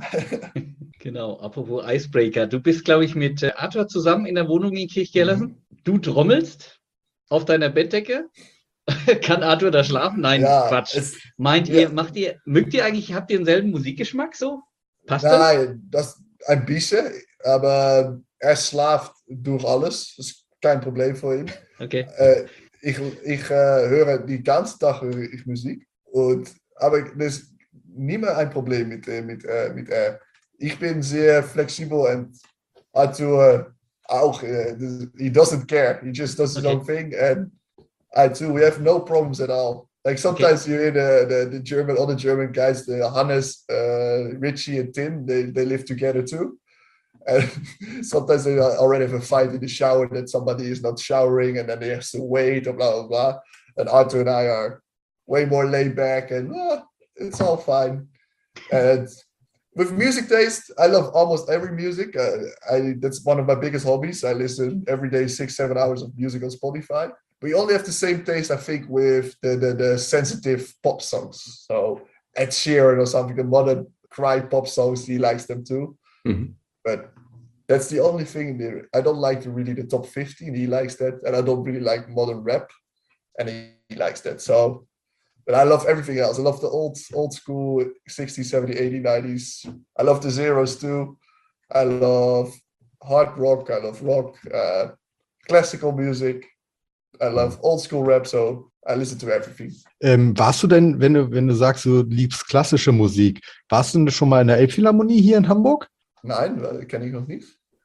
Genau, apropos Icebreaker. Du bist, glaube ich, mit Arthur zusammen in der Wohnung in Kirchgerlesen. Du trommelst auf deiner Bettdecke. Kann Arthur da schlafen? Nein, Ja, Quatsch. Mögt ihr eigentlich, habt ihr denselben Musikgeschmack so? Passt das? Nein, das ein bisschen, aber er schlaft durch alles. Das ist kein Problem für ihn. Okay. Ich höre die ganze Tag Musik, aber das ist nie mehr ein Problem mit er. Ich bin sehr flexibel und Arthur auch. He doesn't care. He just does his own thing, and I too. We have no problems at all. Like sometimes you hear the German, all the German guys, the Hannes, Richie, and Tim. They live together too. And sometimes they already have a fight in the shower that somebody is not showering and then they have to wait or blah, blah, blah. And Arthur and I are way more laid back and it's all fine. And with music taste, I love almost every music. That's one of my biggest hobbies. I listen every day, 6-7 hours of music on Spotify. We only have the same taste, I think, with the sensitive pop songs. So Ed Sheeran or something, the modern cry pop songs, he likes them too. Mm-hmm. But that's the only thing there. I don't like the top 50, and he likes that. And I don't really like modern rap, and he likes that. So, but I love everything else. I love the old school 60s, 70s, 80s, 90s. I love the zeros too. I love hard rock. I love rock, classical music. I love old school rap. So I listen to everything. Warst du denn, wenn du sagst, du liebst klassische Musik, warst du denn schon mal in der Elbphilharmonie hier in Hamburg? Nein, kenne ich noch nicht.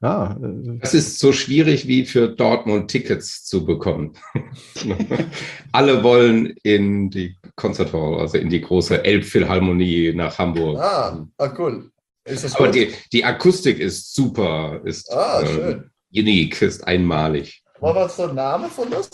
Das ist so schwierig wie für Dortmund Tickets zu bekommen. Alle wollen in die Concert Hall, also in die große Elbphilharmonie nach Hamburg. Cool. Ist das aber die Akustik ist super, ist schön. Unique, ist einmalig. Was war der Name von das?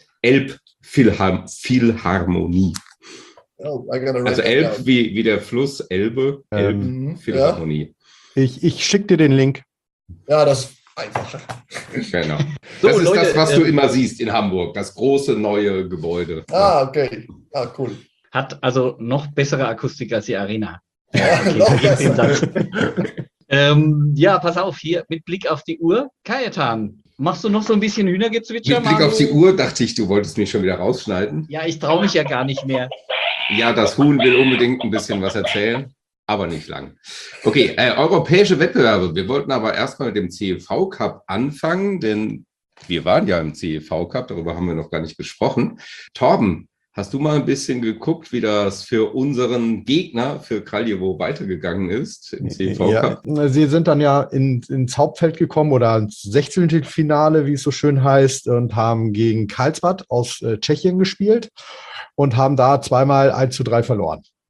Elbphilharmonie. Also Elb wie der Fluss Elbe, Elbphilharmonie. Ja. Ich schicke dir den Link. Ja, das ist einfacher. Genau. So, das ist Leute, das, was du immer siehst in Hamburg, das große neue Gebäude. Okay. Cool. Hat also noch bessere Akustik als die Arena. Ja, okay, noch besser. Ja, pass auf, hier mit Blick auf die Uhr. Kajetan, machst du noch so ein bisschen Hühnergezwitscher? Mit Blick auf die Uhr dachte ich, du wolltest mich schon wieder rausschneiden. Ja, ich traue mich ja gar nicht mehr. Ja, das Huhn will unbedingt ein bisschen was erzählen. Aber nicht lang. Okay, europäische Wettbewerbe. Wir wollten aber erstmal mit dem CEV Cup anfangen, denn wir waren ja im CEV Cup, darüber haben wir noch gar nicht gesprochen. Torben, hast du mal ein bisschen geguckt, wie das für unseren Gegner, für Kraljewo, weitergegangen ist im CEV Cup? Ja, sie sind dann ja ins Hauptfeld gekommen oder ins 16. Finale, wie es so schön heißt, und haben gegen Karlsbad aus Tschechien gespielt und haben da zweimal 1:3 verloren.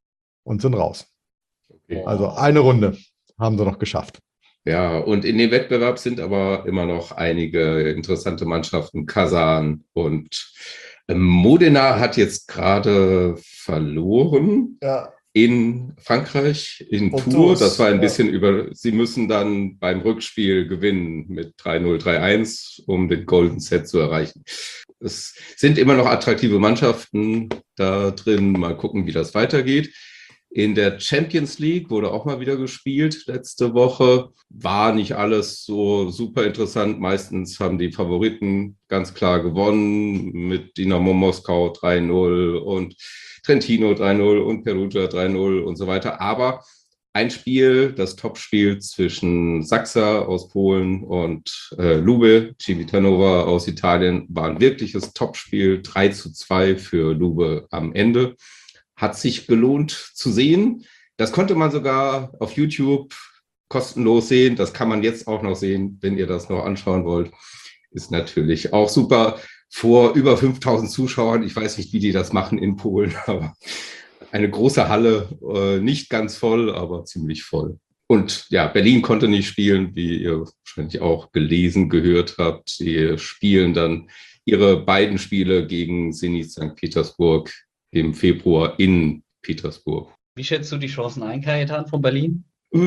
und sind raus. Okay. Also eine Runde haben sie noch geschafft. Ja, und in dem Wettbewerb sind aber immer noch einige interessante Mannschaften. Kasan und Modena hat jetzt gerade verloren Ja, in Frankreich, in Und Tours. Das war ein ja. bisschen sie müssen dann beim Rückspiel gewinnen mit 3-0, 3-1, um den Golden Set zu erreichen. Es sind immer noch attraktive Mannschaften da drin. Mal gucken, wie das weitergeht. In der Champions League wurde auch mal wieder gespielt letzte Woche. War nicht alles so super interessant. Meistens haben die Favoriten ganz klar gewonnen mit Dynamo Moskau 3-0 und Trentino 3-0 und Perugia 3-0 und so weiter. Aber ein Spiel, das Topspiel zwischen Saxa aus Polen und Lube Civitanova aus Italien, war ein wirkliches Topspiel. 3-2 für Lube am Ende. Hat sich gelohnt zu sehen. Das konnte man sogar auf YouTube kostenlos sehen. Das kann man jetzt auch noch sehen, wenn ihr das noch anschauen wollt. Ist natürlich auch super. Vor über 5000 Zuschauern. Ich weiß nicht, wie die das machen in Polen, aber eine große Halle, nicht ganz voll, aber ziemlich voll. Und ja, Berlin konnte nicht spielen, wie ihr wahrscheinlich auch gelesen, gehört habt. Sie spielen dann ihre beiden Spiele gegen Zenit St. Petersburg im Februar in Petersburg. Wie schätzt du die Chancen ein, Kajetan, von Berlin?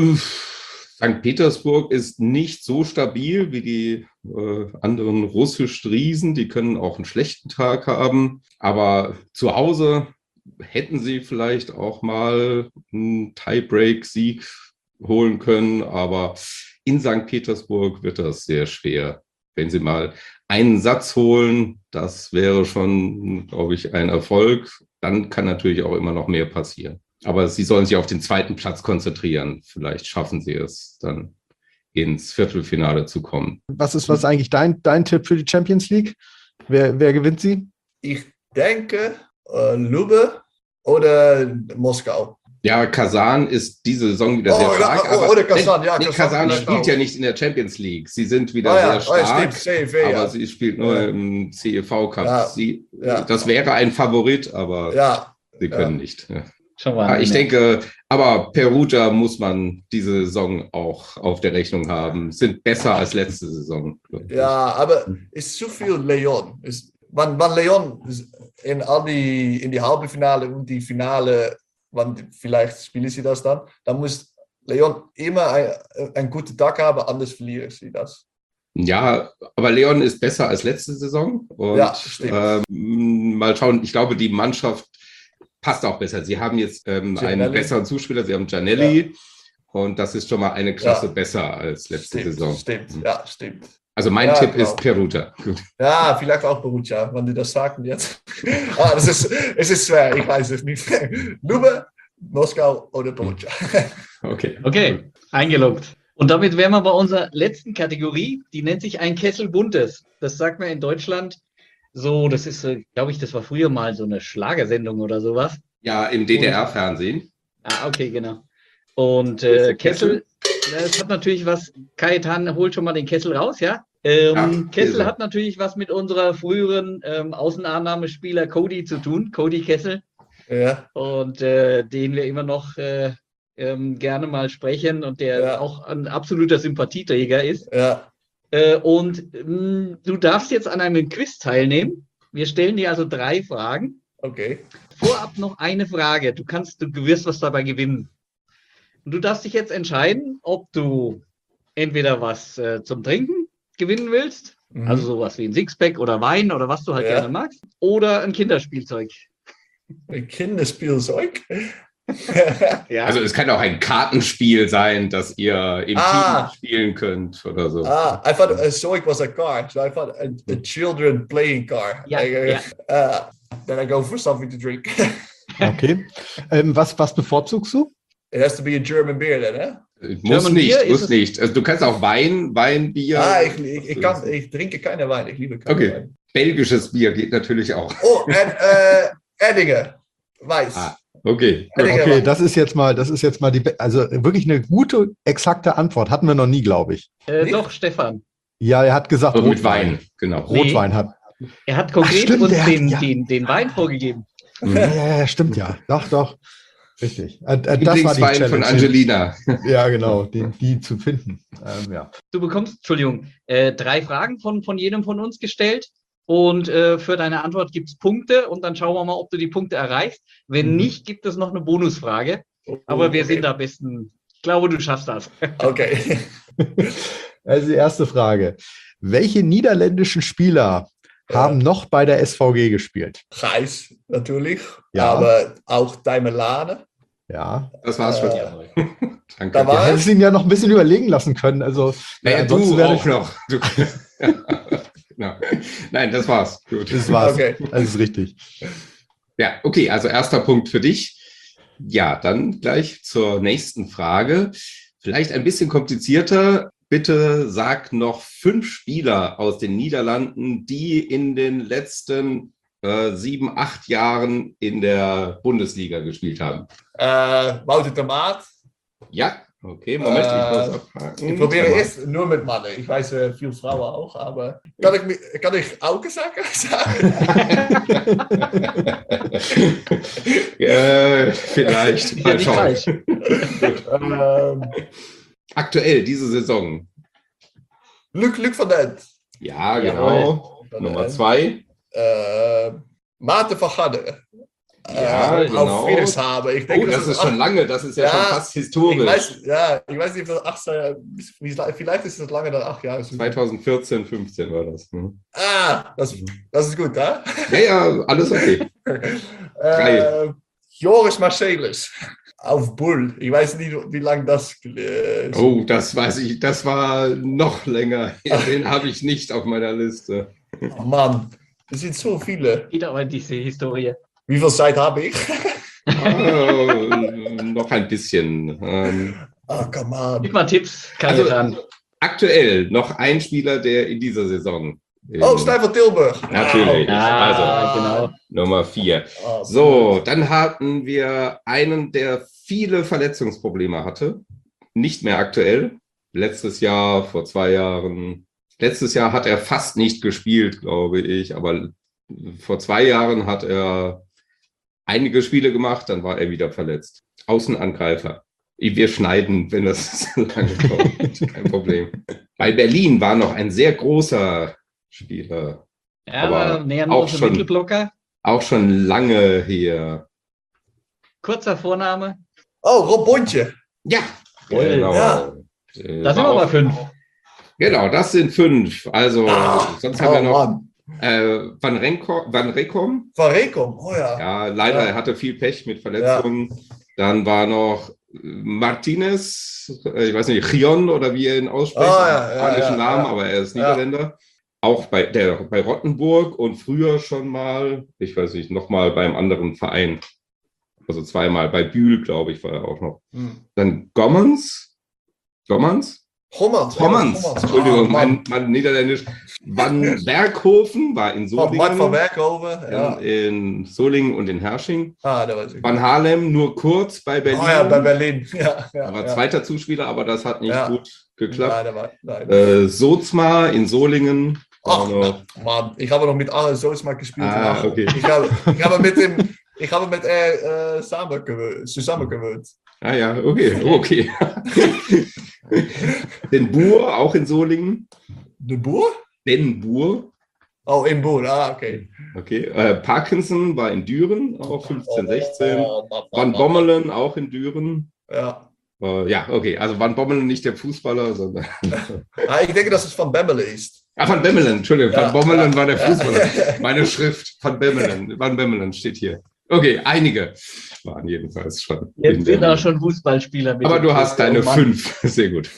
St. Petersburg ist nicht so stabil wie die anderen russischen Riesen. Die können auch einen schlechten Tag haben. Aber zu Hause hätten sie vielleicht auch mal einen Tiebreak-Sieg holen können. Aber in St. Petersburg wird das sehr schwer. Wenn sie mal einen Satz holen, das wäre schon, glaube ich, ein Erfolg. Dann kann natürlich auch immer noch mehr passieren. Aber sie sollen sich auf den zweiten Platz konzentrieren. Vielleicht schaffen sie es, dann ins Viertelfinale zu kommen. Was ist eigentlich dein Tipp für die Champions League? Wer gewinnt sie? Ich denke, Lube oder Moskau. Ja, Kasan ist diese Saison wieder sehr stark. Oder Kasan, ja. Kasan spielt ja nicht in der Champions League. Sie sind wieder sehr stark, stimmt, aber sie spielt nur im CEV Cup. Ja. Das wäre ein Favorit, aber sie können nicht. Schon mal Ich denke, aber Perugia muss man diese Saison auch auf der Rechnung haben. Sind besser als letzte Saison. Ja, aber ist zu viel Leon. Wann Leon in die Halbfinale und die Finale, vielleicht spielen sie das dann muss Leon immer einen guten Tag haben, anders verlieren sie das. Ja, aber Leon ist besser als letzte Saison. Und, ja, stimmt. Mal schauen, ich glaube, die Mannschaft passt auch besser. Sie haben jetzt einen besseren Zuspieler, sie haben Giannelli und das ist schon mal eine Klasse besser als letzte Saison. Stimmt. Also mein Tipp ist Perugia. Ja, vielleicht auch Perugia, wenn die das sagen jetzt. Es ist schwer, ich weiß es nicht. Lube, Moskau oder Perugia. Okay, eingeloggt. Und damit wären wir bei unserer letzten Kategorie, die nennt sich ein Kessel Buntes. Das sagt man in Deutschland so, das ist, glaube ich, das war früher mal so eine Schlagersendung oder sowas. Ja, im DDR-Fernsehen. Okay, genau. Und Kessel, das hat natürlich was, Kajetan holt schon mal den Kessel raus, ja? Kessel hat natürlich was mit unserer früheren Außenannahmespieler Cody zu tun, Cody Kessel. Ja. Und den wir immer noch gerne mal sprechen und der auch ein absoluter Sympathieträger ist. Ja. Und du darfst jetzt an einem Quiz teilnehmen. Wir stellen dir also 3 Fragen. Okay. Vorab noch eine Frage. Du wirst was dabei gewinnen. Und du darfst dich jetzt entscheiden, ob du entweder was zum Trinken gewinnen willst, also sowas wie ein Sixpack oder Wein oder was du halt gerne magst, oder ein Kinderspielzeug. Ein Kinderspielzeug? Also es kann auch ein Kartenspiel sein, das ihr im Team spielen könnt oder so. I thought a Zoic was a car, so I thought a children playing car. Then I go for something to drink. Okay. Was bevorzugst du? It has to be a German beer then, eh? Muss nicht. Also du kannst auch Wein, Bier. Ich trinke keine Wein, ich liebe keinen Wein. Belgisches Bier geht natürlich auch. Oh, und Erdinger, Weiß. Okay, das ist jetzt mal also wirklich eine gute, exakte Antwort. Hatten wir noch nie, glaube ich. Doch, Stefan. Ja, er hat gesagt Rotwein. Mit Wein, genau. Rotwein hat. Er hat konkret uns den Wein vorgegeben. Ja, stimmt ja. Doch. Richtig. Das war die Lieblingswein Challenge. von Angelina. Ja, genau, die zu finden. Ja. Du bekommst, Entschuldigung, 3 Fragen von jedem von uns gestellt. Und für deine Antwort gibt es Punkte und dann schauen wir mal, ob du die Punkte erreichst. Wenn nicht, gibt es noch eine Bonusfrage. Aber wir sind am besten. Ich glaube, du schaffst das. Okay. Also die erste Frage. Welche niederländischen Spieler haben noch bei der SVG gespielt? Gijs natürlich, Ja. aber auch Daimelane. Ja. Das war's schon. Danke. Da Du war hättest ihn ja noch ein bisschen überlegen lassen können. Also, Naja, ansonsten du wäre auch noch. Du, genau. Nein, das war's. Gut. Das war's. Okay. Das ist richtig. Ja, okay, also erster Punkt für dich. Ja, dann gleich zur nächsten Frage. Vielleicht ein bisschen komplizierter. Bitte sag noch 5 Spieler aus den Niederlanden, die in den letzten 7, 8 Jahren in der Bundesliga gespielt haben. Wouter de Maat. Ja, okay, Moment, ich muss abhaken. Ich probiere erst nur mit Mannen. Ich weiß viele Frauen auch, aber kann ich Auke sagen? Vielleicht. Ist ja Mal nicht schauen. falsch. Aktuell, diese Saison. Luc van Dent. Ja, genau. Nummer 2. Maarten van Garderen. Ja, genau. Auf Friedrichshaben. Ich denke, Oh, das ist schon lange, das ist ja schon fast historisch. Ich weiß nicht, vielleicht ist es lange dann 8 Jahre. 2014, 15 war das. Ne? Das ist gut, ja? Ja, alles okay. 3. Joris Marcellus. Auf Bull. Ich weiß nicht, wie lange das Oh, das weiß ich. Das war noch länger. Den habe ich nicht auf meiner Liste. Oh Mann, es sind so viele. Geht aber in diese Historie. Wie viel Zeit habe ich? Noch ein bisschen. Come on. Gib mal Tipps, Also, Kajetan. aktuell noch ein Spieler, der in dieser Saison. Stijn van Tilburg. Natürlich. Ja, genau. Nummer 4. Oh, So, dann hatten wir einen, der viele Verletzungsprobleme hatte. Nicht mehr aktuell. Letztes Jahr, vor 2 Jahren. Letztes Jahr hat er fast nicht gespielt, glaube ich. Aber vor 2 Jahren hat er einige Spiele gemacht, dann war er wieder verletzt. Außenangreifer. Wir schneiden, wenn das lange kommt. Kein Problem. Bei Berlin war noch ein sehr großer Spieler. Ja, aber wir nähern auch uns dem schon- Mittelblocker. Auch schon lange her. Kurzer Vorname. Oh, Rob Bontje. Ja, Jawohl. genau. Ja. Da sind wir bei 5. Genau, das sind 5. Also, sonst haben wir noch Mann. Van Rekom. Van Rekom. Oh ja. Ja, leider, Ja. er hatte viel Pech mit Verletzungen. Dann war noch Martinez, ich weiß nicht, Gion oder wie er ihn ausspricht, spanischen Namen, aber er ist Niederländer. Auch bei Rottenburg und früher schon mal, ich weiß nicht, nochmal beim anderen Verein. Also 2-mal, bei Bühl, glaube ich, war er auch noch. Dann Gommans. Homans. Entschuldigung, mein Niederländisch. Van Berghoven war in Mart van Solingen. Berghoven. Ja. In Solingen und in Hersching. Da weiß ich. Van Halem nur kurz bei Berlin. Oh ja, bei Berlin. Ja, Er war zweiter Zuspieler, aber das hat nicht Ja. gut geklappt. Nein. Sozma in Solingen. War Ach, noch, Mann, ich habe noch mit Arne Soosma gespielt. okay. Ich habe mit zusammen gewohnt. Ah ja, okay. Den Buhr, auch in Solingen. De Boer? Den Buhr. Oh, in Boer. Okay. Okay. Parkinson war in Düren, auch 15, 16. Mann. Van Bommelen auch in Düren. Ja. Ja, okay. Also Van Bommelen nicht der Fußballer, sondern. Ich denke, dass es Van Bemmelen ist. Van Bemmelen, Entschuldigung. Ja. Van Bommelen war der Fußballer. Meine Schrift, Van Bemmelen steht hier. Okay, einige waren jedenfalls schon. Jetzt sind auch schon Fußballspieler mit. Aber du hast deine Oh Mann. 5. Sehr gut.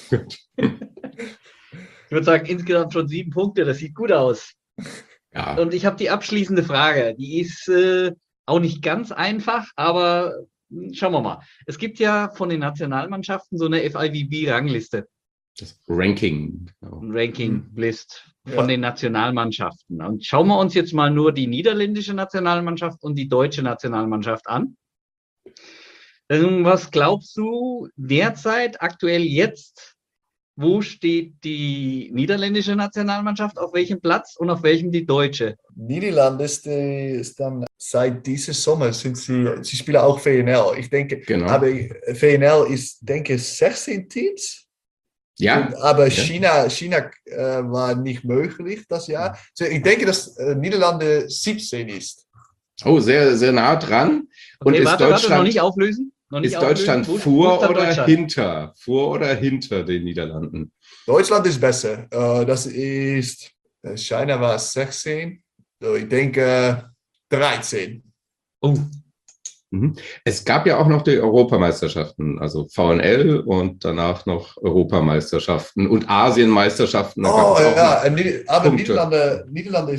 Ich würde sagen, insgesamt schon 7 Punkte. Das sieht gut aus. Ja. Und ich habe die abschließende Frage. Die ist auch nicht ganz einfach, aber schauen wir mal. Es gibt ja von den Nationalmannschaften so eine FIVB-Rangliste. Das Ranking. Genau. Ein Ranking-List von Ja. den Nationalmannschaften. Und schauen wir uns jetzt mal nur die niederländische Nationalmannschaft und die deutsche Nationalmannschaft an. Was glaubst du derzeit, aktuell jetzt, wo steht die niederländische Nationalmannschaft, auf welchem Platz und auf welchem die deutsche? Niederlande ist dann seit diesem Sommer sie spielen auch VNL. Ich denke, Genau. aber VNL ist, denke ich, 16 Teams. Ja, Aber ja. China war nicht möglich das Jahr. So, ich denke, dass Niederlande 17 ist. Oh, sehr, sehr nah dran. Und Okay, ist warte, noch Deutschland, nicht auflösen. Noch nicht ist Deutschland auflösen. Wo ist vor dann oder Deutschland? hinter? Vor oder hinter den Niederlanden? Deutschland ist besser. Das ist, China war 16. So, ich denke 13. Oh, Mhm. Es gab ja auch noch die Europameisterschaften, also VNL und danach noch Europameisterschaften und Asienmeisterschaften. Da gab es auch ja, noch aber Punkte. Niederlande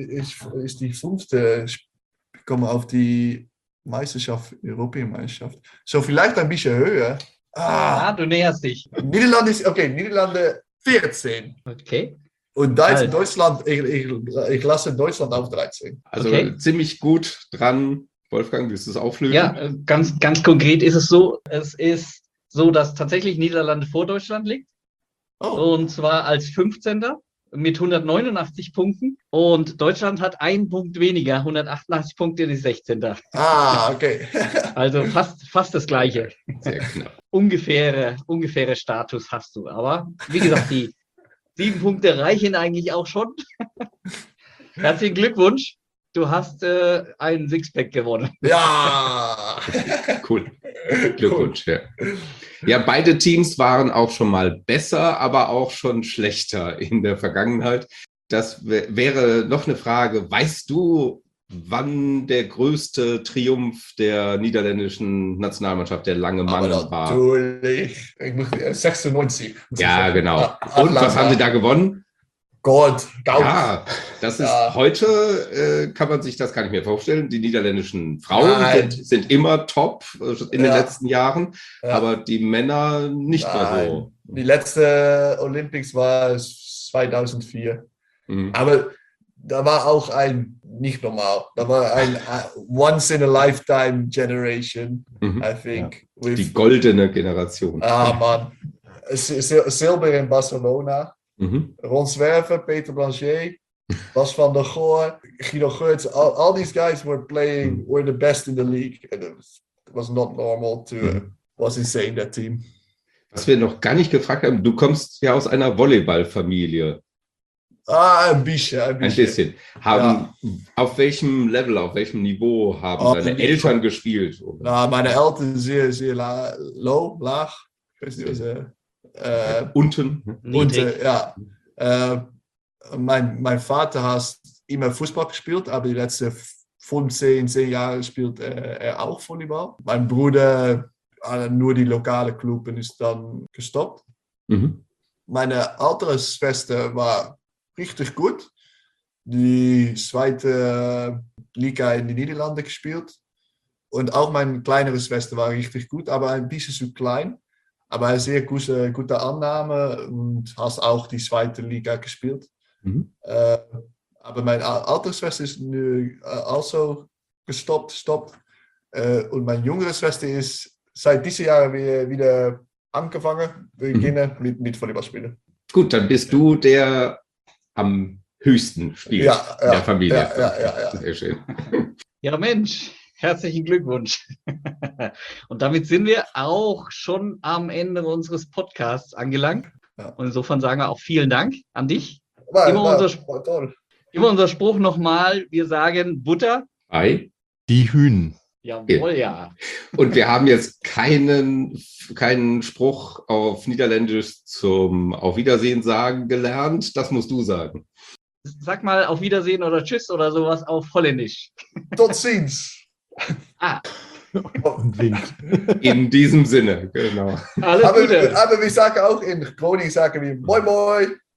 ist die 5. Kommen auf die Meisterschaft, Europameisterschaft. So vielleicht ein bisschen höher. du näherst dich. Niederlande 14. Okay. Und Also. Deutschland, ich lasse Deutschland auf 13. Also Okay. ziemlich gut dran. Wolfgang, willst du es auflösen? Ja, ganz konkret ist es so. Es ist so, dass tatsächlich Niederlande vor Deutschland liegt. Oh. Und zwar als 15. mit 189 Punkten. Und Deutschland hat einen Punkt weniger, 188 Punkte, die 16. Okay. Also fast das Gleiche. Sehr knapp. Ungefähre Status hast du. Aber wie gesagt, die 7 Punkte reichen eigentlich auch schon. Herzlichen Glückwunsch. Du hast einen Sixpack gewonnen. Ja. Cool. Glückwunsch. Ja. Ja, beide Teams waren auch schon mal besser, aber auch schon schlechter in der Vergangenheit. Das wäre noch eine Frage. Weißt du, wann der größte Triumph der niederländischen Nationalmannschaft, der lange Mann war? Natürlich. Ich muss 96. Ja, genau. Und was haben sie da gewonnen? Gold. Ja, das ist heute, kann man sich das gar nicht mehr vorstellen. Die niederländischen Frauen sind immer top in den letzten Jahren, aber die Männer nicht mehr so. Die letzte Olympics war 2004. Mhm. Aber da war auch nicht normal. Da war ein once in a lifetime generation, I think. Ja. Die goldene Generation. Mann. Silber in Barcelona. Ron Zwerver, Peter Blanchet, Bas van der Goor, Guido Geurts, all these guys were the best in the league. And it was not normal was insane, that team. Was wir noch gar nicht gefragt haben, du kommst ja aus einer Volleyballfamilie. Ein bisschen. Ein bisschen. Auf welchem Level, auf welchem Niveau haben deine Eltern gespielt? Oder? Meine Eltern sehr, sehr lag. Unten, ja. Mein Vater hat immer Fußball gespielt, aber die letzten 10 Jahre spielt er auch Volleyball. Mein Bruder, nur die lokale Club, ist dann gestoppt. Meine ältere Schwester war richtig gut. Die 2. Liga in den Niederlanden gespielt. Und auch meine kleinere Schwester war richtig gut, aber ein bisschen zu klein. Aber eine sehr gute Annahme und hast auch die 2. Liga gespielt. Aber meine ältere Schwester ist also gestoppt. Und meine jüngere Schwester ist seit diesem Jahr wieder angefangen, beginnen mit Volleyballspielen. Gut, dann bist du der am höchsten spielt in der Familie. Ja. Sehr schön. Ja, Mensch. Herzlichen Glückwunsch. Und damit sind wir auch schon am Ende unseres Podcasts angelangt. Ja. Und insofern sagen wir auch vielen Dank an dich. Immer unser Spruch nochmal. Wir sagen Butter. Ei. Die Hühn. Jawohl, ja. Und wir haben jetzt keinen Spruch auf Niederländisch zum Auf Wiedersehen sagen gelernt. Das musst du sagen. Sag mal Auf Wiedersehen oder Tschüss oder sowas auf Holländisch. Tot ziens. In diesem Sinne, genau. Alles Gute. Aber wir sagen auch in Groningen, sagen wir Moi Moi.